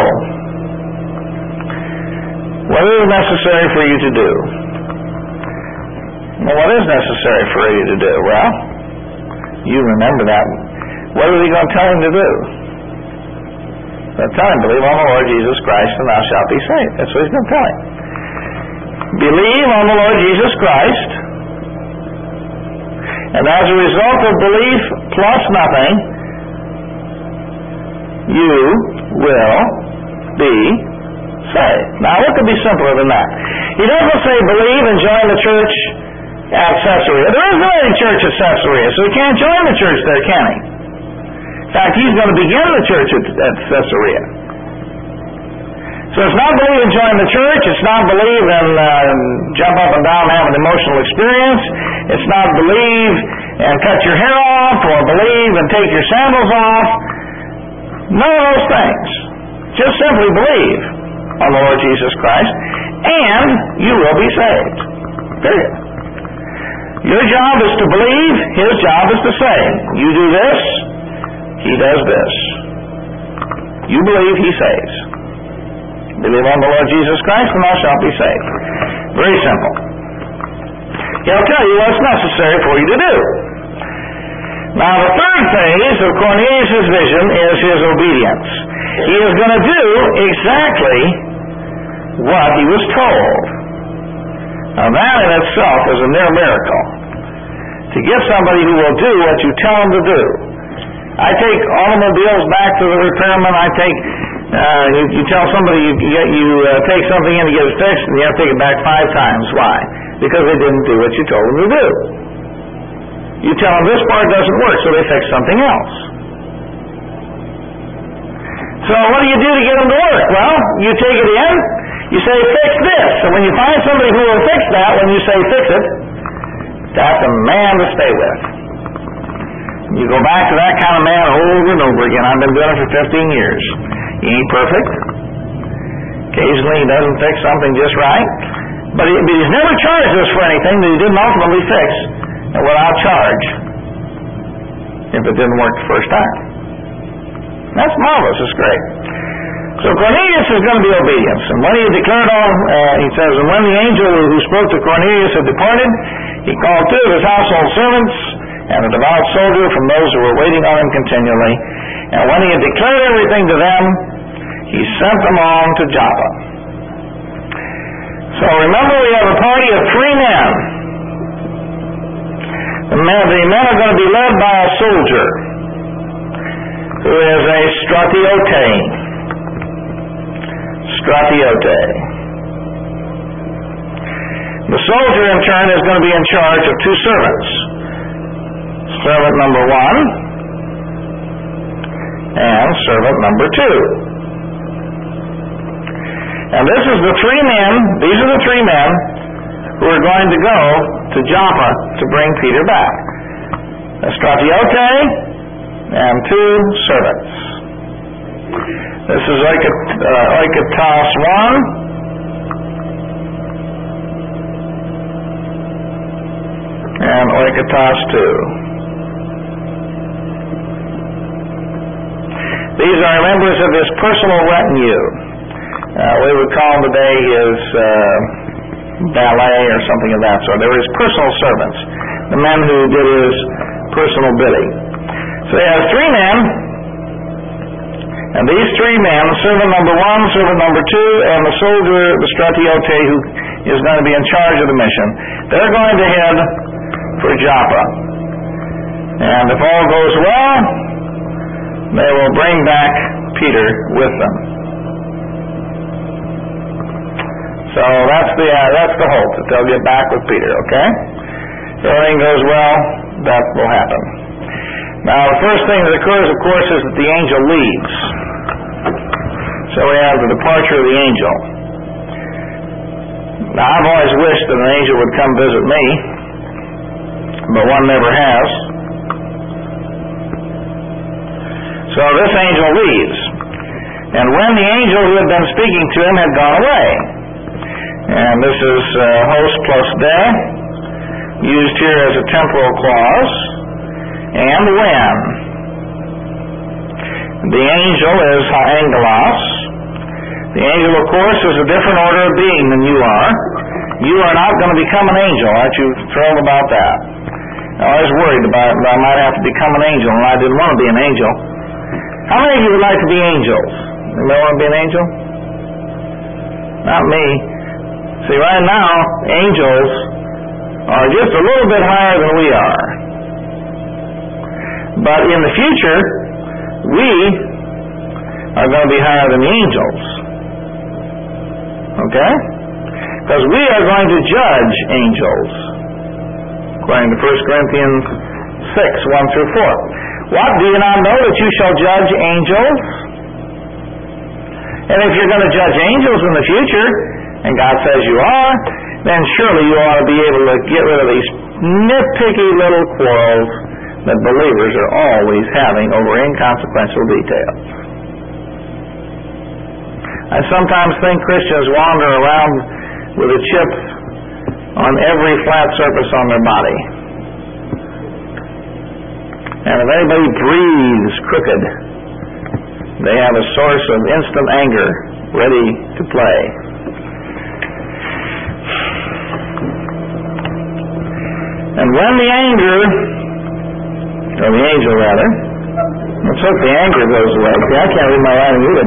What is necessary for you to do? Well, what is necessary for you to do? Well, you remember that. What is he going to tell him to do? He'll tell him, believe on the Lord Jesus Christ and thou shalt be saved. That's what he's going to tell him. Believe on the Lord Jesus Christ, and as a result of belief plus nothing, you will be saved. Now, what could be simpler than that? He doesn't say believe and join the church at Caesarea. There isn't any church at Caesarea, so he can't join the church there, can he? In fact, he's going to begin the church at Caesarea. So it's not believe and join the church. It's not believe and jump up and down and have an emotional experience. It's not believe and cut your hair off or believe and take your sandals off. None of those things. Just simply believe on the Lord Jesus Christ, and you will be saved. Period. Your job is to believe. His job is to save. You do this, he does this. You believe, he saves. Believe on the Lord Jesus Christ, and thou shalt be saved. Very simple. He'll tell you what's necessary for you to do. Now, the third phase of Cornelius' vision is his obedience. He is going to do exactly what he was told. Now, that in itself is a near miracle. To get somebody who will do what you tell him to do. I take automobiles back to the repairman. You tell somebody you take something in to get it fixed, and you have to take it back 5 times. Why? Because they didn't do what you told them to do. You tell them this part doesn't work, so they fix something else. So what do you do to get them to work? Well, you take it in, you say, fix this. And when you find somebody who will fix that, when you say fix it, that's a man to stay with. You go back to that kind of man over and over again. I've been doing it for 15 years. He ain't perfect. Occasionally he doesn't fix something just right. But he's never charged us for anything that he didn't ultimately fix without charge if it didn't work the first time. That's marvelous. It's great. So Cornelius is going to be obedience. And when he declared all, he says, and when the angel who spoke to Cornelius had departed, he called 2 of his household servants and a devout soldier from those who were waiting on him continually. And when he had declared everything to them, he sent them on to Joppa. So remember, we have a party of 3 men. The men are going to be led by a soldier who is a stratiote. Stratiote. The soldier, in turn, is going to be in charge of 2 servants. Servant number 1 and servant number 2. And this is the 3 men, these are the 3 men who are going to go to Joppa to bring Peter back. A stratiote and 2 servants. This is oikotos 1 and oikotos 2. These are members of his personal retinue. We would call them today his valet or something of that sort. They were his personal servants, the men who did his personal bidding. So he has 3 men, and these 3 men, servant number 1, servant number 2, and the soldier, the stratiote, who is going to be in charge of the mission, they're going to head for Joppa. And if all goes well, they will bring back Peter with them. So that's the hope, that they'll get back with Peter, okay? If everything goes well, that will happen. Now, the first thing that occurs, of course, is that the angel leaves. So we have the departure of the angel. Now, I've always wished that an angel would come visit me, but one never has. So this angel leaves. And when the angel who had been speaking to him had gone away, and this is host plus de, used here as a temporal clause, and when. The angel is haangelos. The angel, of course, is a different order of being than you are. You are not going to become an angel. Aren't you thrilled about that? I was worried about that I might have to become an angel, and I didn't want to be an angel. How many of you would like to be angels? Anybody want to be an angel? Not me. See, right now, angels are just a little bit higher than we are. But in the future, we are going to be higher than the angels. Okay? Because we are going to judge angels, according to 1 Corinthians 6, 1 through 4. What? Do you not know that you shall judge angels? And if you're going to judge angels in the future, and God says you are, then surely you ought to be able to get rid of these nitpicky little quarrels that believers are always having over inconsequential details. I sometimes think Christians wander around with a chip on every flat surface on their body. And if anybody breathes crooked, they have a source of instant anger ready to play. And when the angel rather, let's hope the anger goes away. See, I can't read my writing either.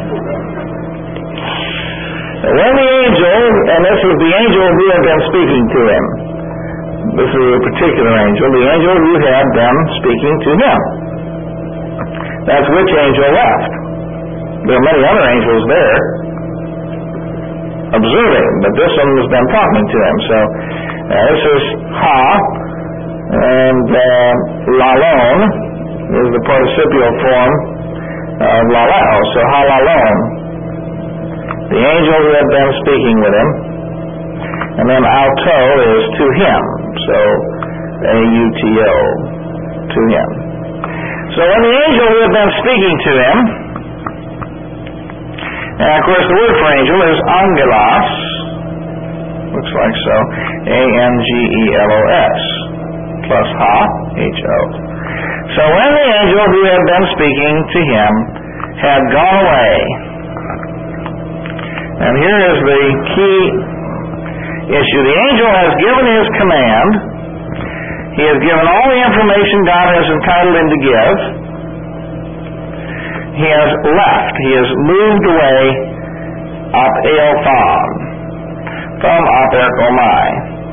When the angel, and this is the angel who had been speaking to him. This is a particular angel, the angel who had been speaking to him. That's which angel left. There are many other angels there observing, but this one has been talking to him. So this is Ha, and Lalon is the participial form of Lalao. So Ha Lalon, the angel who had been speaking with him, and then Auto is to him. So A-U-T-O, to him. So when the angel who had been speaking to him, and of course the word for angel is angelos, looks like so, A-N-G-E-L-O-S, plus ha, H-O. So when the angel who had been speaking to him had gone away, and here is the key issue. The angel has given his command. He has given all the information God has entitled him to give. He has left. He has moved away up Eophon from Aperkomai.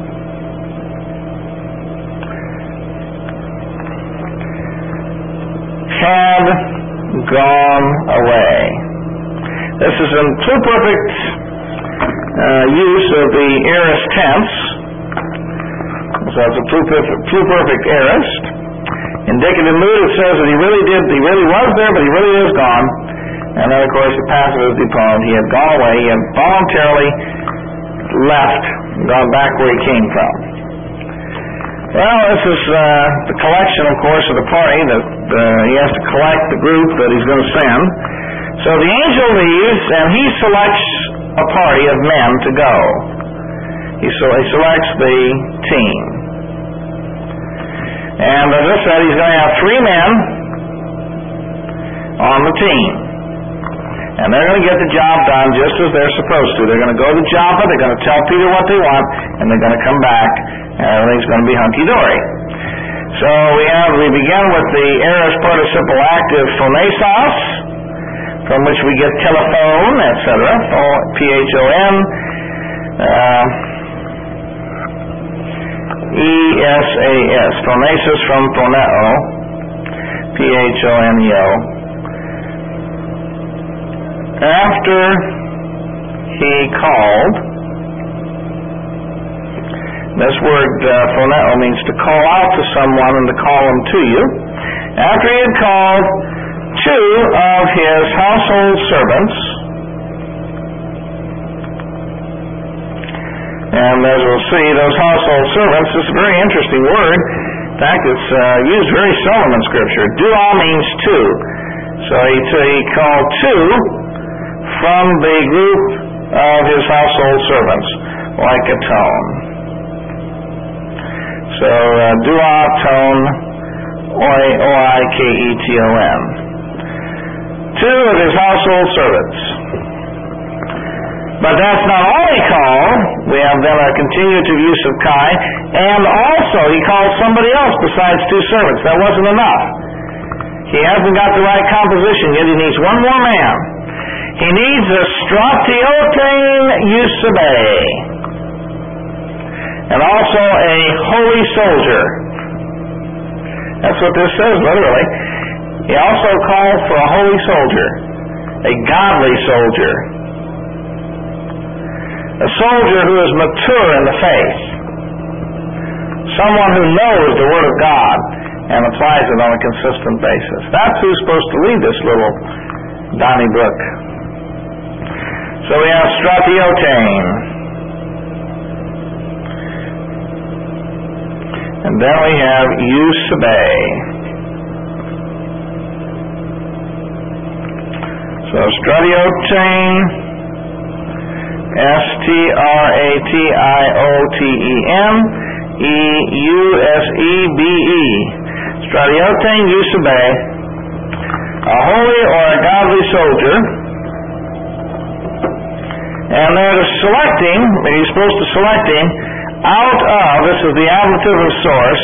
Had gone away. This is in pluperfect use of the aorist tense. So it's a pluperfect aorist. Indicative mood, it says that he really was there, but he really is gone. And then, of course, the passive is deponent. He had gone away. He had voluntarily left, gone back where he came from. Well, this is the collection, of course, of the party that he has to collect the group that he's going to send. So the angel leaves, and he selects a party of men to go. He selects the team. And as I said, he's going to have 3 men on the team. And they're going to get the job done just as they're supposed to. They're going to go to Joppa, they're going to tell Peter what they want, and they're going to come back, and everything's going to be hunky-dory. So we begin with the aorist participle active phonesos, from which we get telephone, etc., P-H-O-N, E-S-A-S, phonesis from phoneo, P-H-O-N-E-O. After he called, this word phoneo means to call out to someone and to call them to you. After he had called 2 of his household servants, and as we'll see, those household servants is a very interesting word. In fact, it's used very seldom in Scripture. Duo means 2. So he called 2 from the group of his household servants, like a tone. So, duoton, O-I-K-E-T-O-N. 2 of his household servants. But that's not all he called. We have then a continuative use of Kai, and also he called somebody else besides 2 servants. That wasn't enough. He hasn't got the right composition yet. He needs one more man. He needs a stratiotein eusebe, and also a holy soldier. That's what this says, literally. He also called for a holy soldier, a godly soldier, a soldier who is mature in the faith, someone who knows the Word of God and applies it on a consistent basis. That's who's supposed to lead this little Donnybrook. So we have stratiotein. And then we have eusebe. So stratiotein, S-T-R-A-T-I-O-T-E-N, E-U-S-E-B-E. Stratiotein eusebe, a holy or a godly soldier. And they're selecting, he's supposed to select him out of, this is the ablative of source.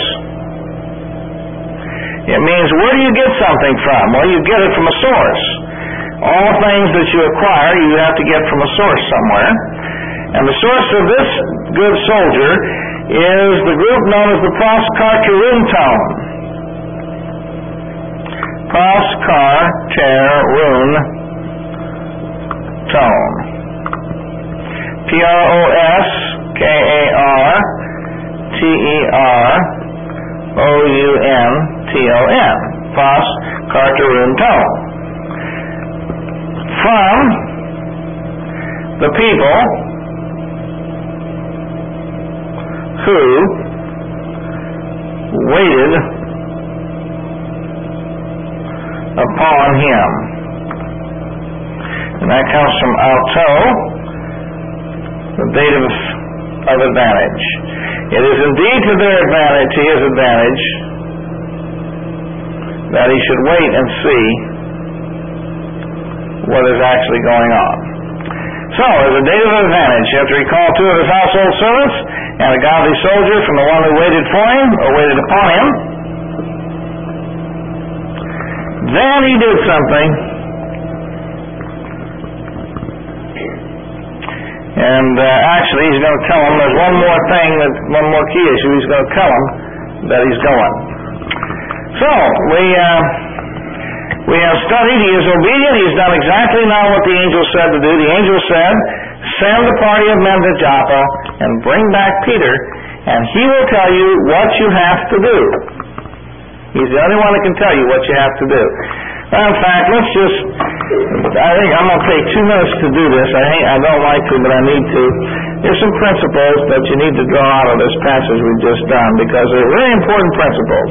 It means where do you get something from? Well, you get it from a source. All things that you acquire, you have to get from a source somewhere. And the source of this good soldier is the group known as the proskarterunton. Proskarterunton. Proskarterunton. Proskarterunton. From the people who waited upon him. And that comes from auto, the dative of advantage. It is indeed to their advantage, to his advantage, that he should wait and see what is actually going on. So, as a dative of advantage, after he called 2 of his household servants and a godly soldier from the one who waited for him, or waited upon him, then he did something. And actually, he's going to tell him there's one more key issue. He's going to tell him that he's going. So, we have studied. He is obedient. He's done exactly now what the angel said to do. The angel said, send a party of men to Joppa and bring back Peter, and he will tell you what you have to do. He's the only one that can tell you what you have to do. Well, in fact, I think I'm going to take 2 minutes to do this. I don't like to, but I need to. There's some principles that you need to draw out of this passage we've just done, because they're very important principles.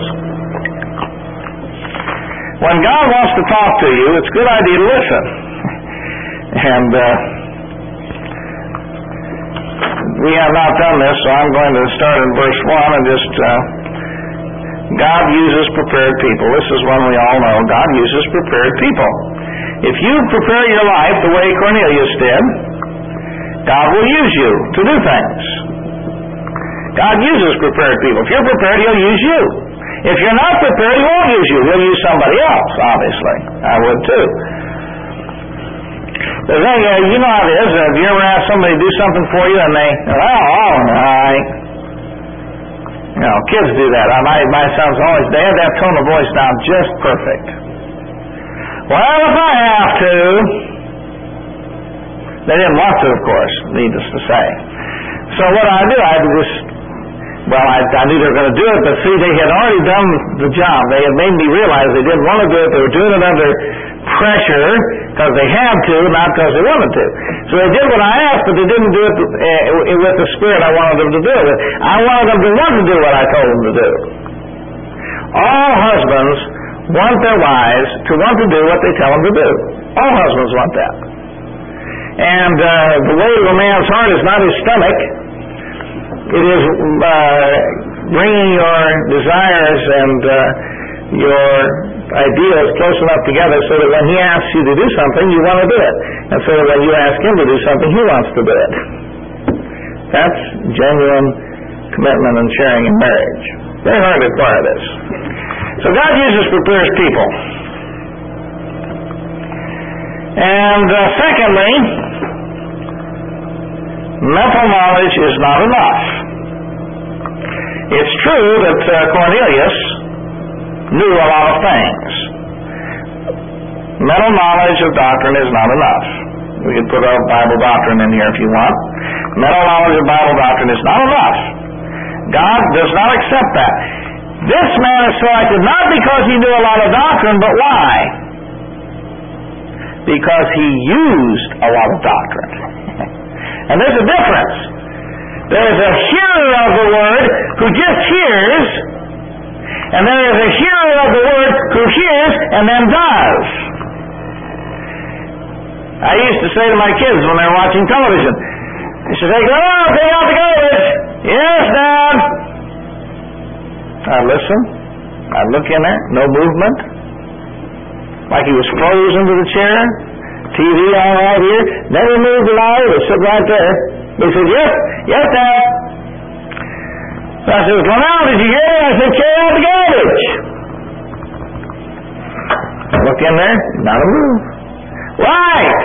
When God wants to talk to you, it's a good idea to listen. And we have not done this, so I'm going to start in verse 1 and just... God uses prepared people. This is one we all know. God uses prepared people. If you prepare your life the way Cornelius did, God will use you to do things. God uses prepared people. If you're prepared, He'll use you. If you're not prepared, He won't use you. He'll use somebody else, obviously. I would too. The thing is, you know how it is. Have you ever asked somebody to do something for you and they, all right. You know, kids do that. My sons always, they have that tone of voice down just perfect. Well, if I have to. They didn't want to, of course, needless to say. So what I do, I knew they were going to do it, but see, they had already done the job. They had made me realize they didn't want to do it. They were doing it under pressure because they had to, not because they wanted to. So they did what I asked, but they didn't do it with the spirit I wanted them to do it. I wanted them to want to do what I told them to do. All husbands want their wives to want to do what they tell them to do. All husbands want that. And the way of a man's heart is not his stomach. It is bringing your desires and your ideas close enough together so that when he asks you to do something, you want to do it. And so that when you ask him to do something, he wants to do it. That's genuine commitment and sharing in marriage. Very hard to acquire this. So God prepares people. And secondly, mental knowledge is not enough. It's true that Cornelius knew a lot of things. Mental knowledge of doctrine is not enough. We could put our Bible doctrine in here if you want. Mental knowledge of Bible doctrine is not enough. God does not accept that. This man is selected not because he knew a lot of doctrine, but why? Because he used a lot of doctrine. And there's a difference. There's a hearer of the word who just hears, and there is a hearer of the word who hears and then does. I used to say to my kids when they were watching television, they should say, "Go on, take out the garbage." "Yes, Dad." I'd listen. I'd look in there. No movement. Like he was frozen to the chair. TV on right here. Never moved an hour. They sit right there. They said, "Yes, yes, Dad." So I said, "Well, now, did you hear me?" I said, "Carry out the garbage." I look in there. Not a move. Right.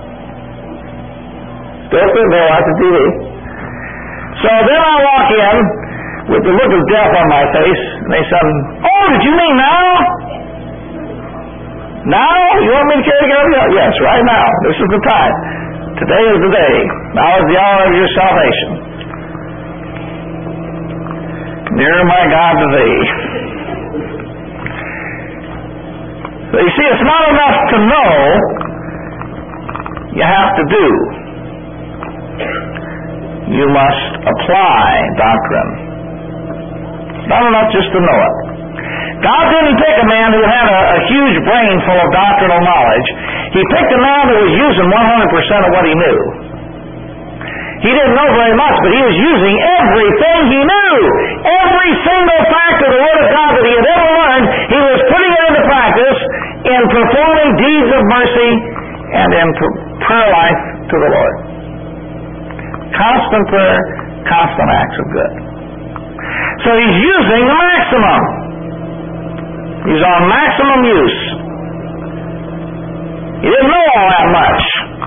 Still sitting there watching TV. So then I walk in with the look of death on my face, and they said, "Oh, did you mean now? Now? You want me to carry the garbage?" "Yes, right now. This is the time. Today is the day. Now is the hour of your salvation. Nearer, my God, to thee." So you see, it's not enough to know. You have to do. You must apply doctrine. It's not enough just to know it. God didn't pick a man who had a huge brain full of doctrinal knowledge. He picked a man who was using 100% of what he knew. He didn't know very much, but he was using everything he knew. Every single fact of the Word of God that he had ever learned, he was putting it into practice in performing deeds of mercy and in prayer life to the Lord. Constant prayer, constant acts of good. So he's using the maximum. He's on maximum use. He didn't know all that much.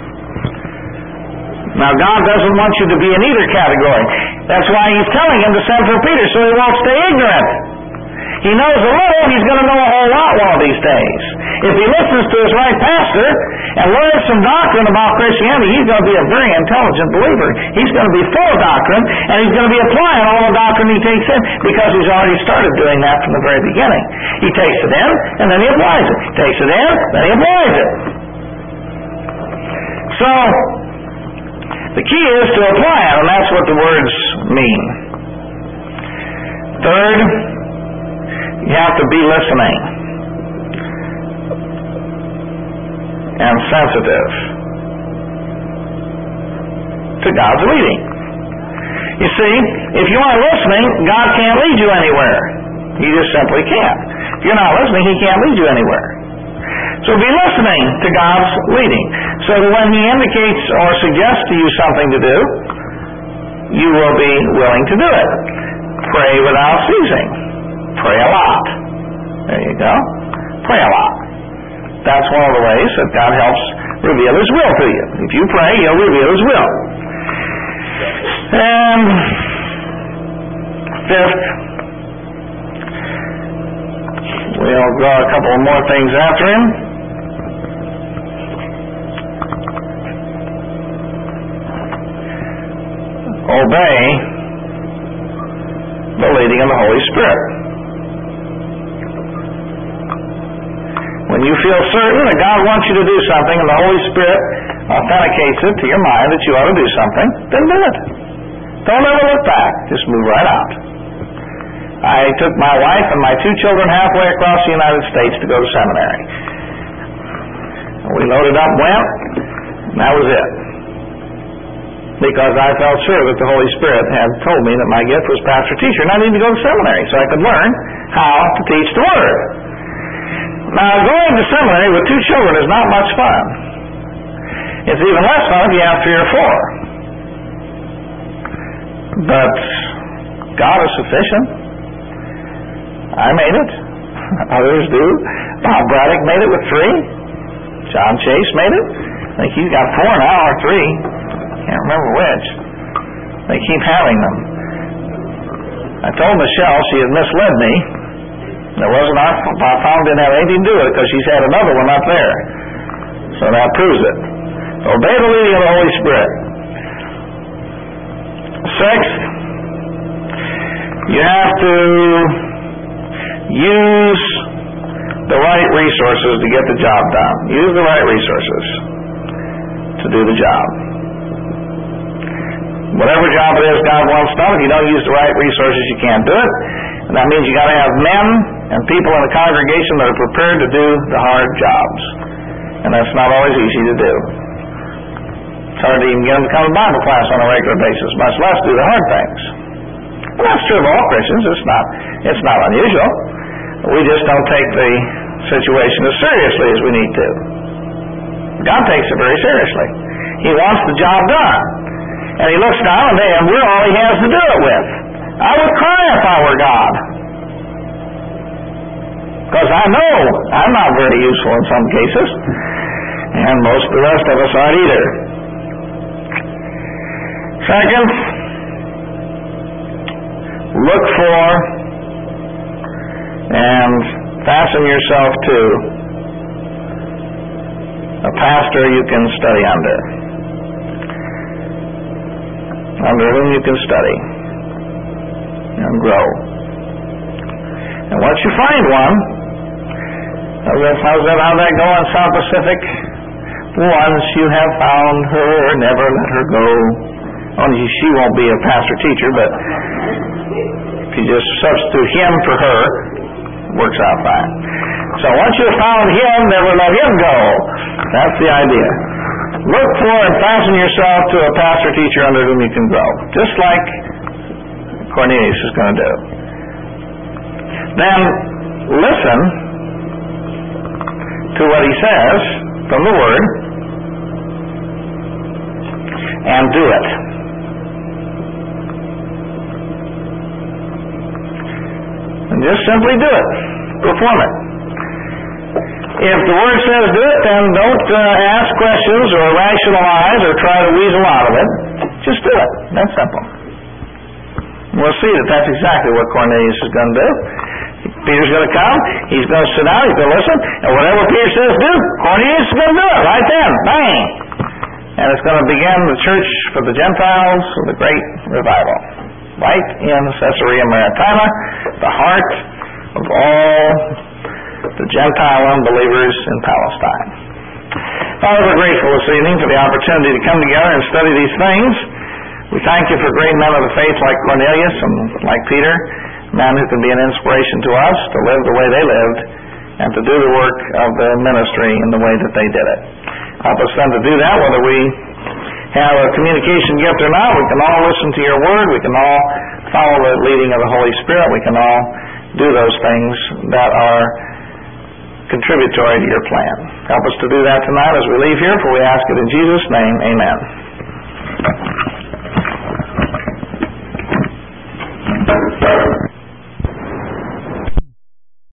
Now, God doesn't want you to be in either category. That's why He's telling him to send for Peter, so he won't stay ignorant. He knows a little, he's going to know a whole lot one of these days. If he listens to his right pastor and learns some doctrine about Christianity, he's going to be a very intelligent believer. He's going to be full of doctrine, and he's going to be applying all the doctrine he takes in, because he's already started doing that from the very beginning. He takes it in, and then he applies it. He takes it in, then he applies it. So, the key is to apply it, and that's what the words mean. Third, you have to be listening and sensitive to God's leading. You see, if you aren't listening, God can't lead you anywhere. He just simply can't. If you're not listening, He can't lead you anywhere. So be listening to God's leading. So that when He indicates or suggests to you something to do, you will be willing to do it. Pray without ceasing. Pray a lot. There you go. Pray a lot. That's one of the ways that God helps reveal His will to you. If you pray, He'll reveal His will. And fifth, we'll draw a couple more things after him. Obey the leading of the Holy Spirit. When you feel certain that God wants you to do something and the Holy Spirit authenticates it to your mind that you ought to do something, then do it. Don't ever look back. Just move right out. I took my wife and my 2 children halfway across the United States to go to seminary. We loaded up, went, and that was it. Because I felt sure that the Holy Spirit had told me that my gift was pastor-teacher, and I needed to go to seminary so I could learn how to teach the Word. Now, going to seminary with 2 children is not much fun. It's even less fun if you have 3 or 4. But God is sufficient. I made it. Others do. Bob Braddock made it with 3. John Chase made it. I think he's got 4 now, or 3. Can't remember which. They keep having them. I told Michelle she had misled me. It wasn't our found didn't have anything to do with it because she's had another one up there. So that proves it. Obey the leading of the Holy Spirit. Sixth, you have to use the right resources to get the job done. Use the right resources to do the job. Whatever job it is God wants done, if you don't use the right resources, you can't do it. And that means you got to have men and people in the congregation that are prepared to do the hard jobs. And that's not always easy to do. It's hard to even get them to come to Bible class on a regular basis, much less do the hard things. And that's true of all Christians. It's not unusual. We just don't take the situation as seriously as we need to. God takes it very seriously. He wants the job done. And He looks down and we're all He has to do it with. I would cry if I were God. Because I know I'm not very useful in some cases. And most of the rest of us aren't either. Second, look for and fasten yourself to a pastor you can study under whom you can study and grow. And once you find one, how's that go on South Pacific? Once you have found her, never let her go. Only she won't be a pastor-teacher, but if you just substitute him for her, it works out fine. So once you've found him, never let him go. That's the idea. Look for and fasten yourself to a pastor-teacher under whom you can grow, just like Cornelius is going to do. Then listen to what he says from the Word and do it. And just simply do it. Perform it. If the Word says do it, then don't ask questions or rationalize or try to weasel out of it. Just do it. That's simple. We'll see that that's exactly what Cornelius is going to do. Peter's going to come, he's going to sit down, he's going to listen, and whatever Peter says do, Cornelius is going to do it right then. Bang! And it's going to begin the church for the Gentiles with a great revival. Right in Caesarea Maritima, the heart of all the Gentile unbelievers in Palestine. Father, we're grateful this evening for the opportunity to come together and study these things. We thank you for great men of the faith like Cornelius and like Peter, men who can be an inspiration to us to live the way they lived and to do the work of the ministry in the way that they did it. Help us then to do that, whether we have a communication gift or not. We can all listen to your word. We can all follow the leading of the Holy Spirit. We can all do those things that are contributory to your plan. Help us to do that tonight as we leave here, for we ask it in Jesus' name. Amen.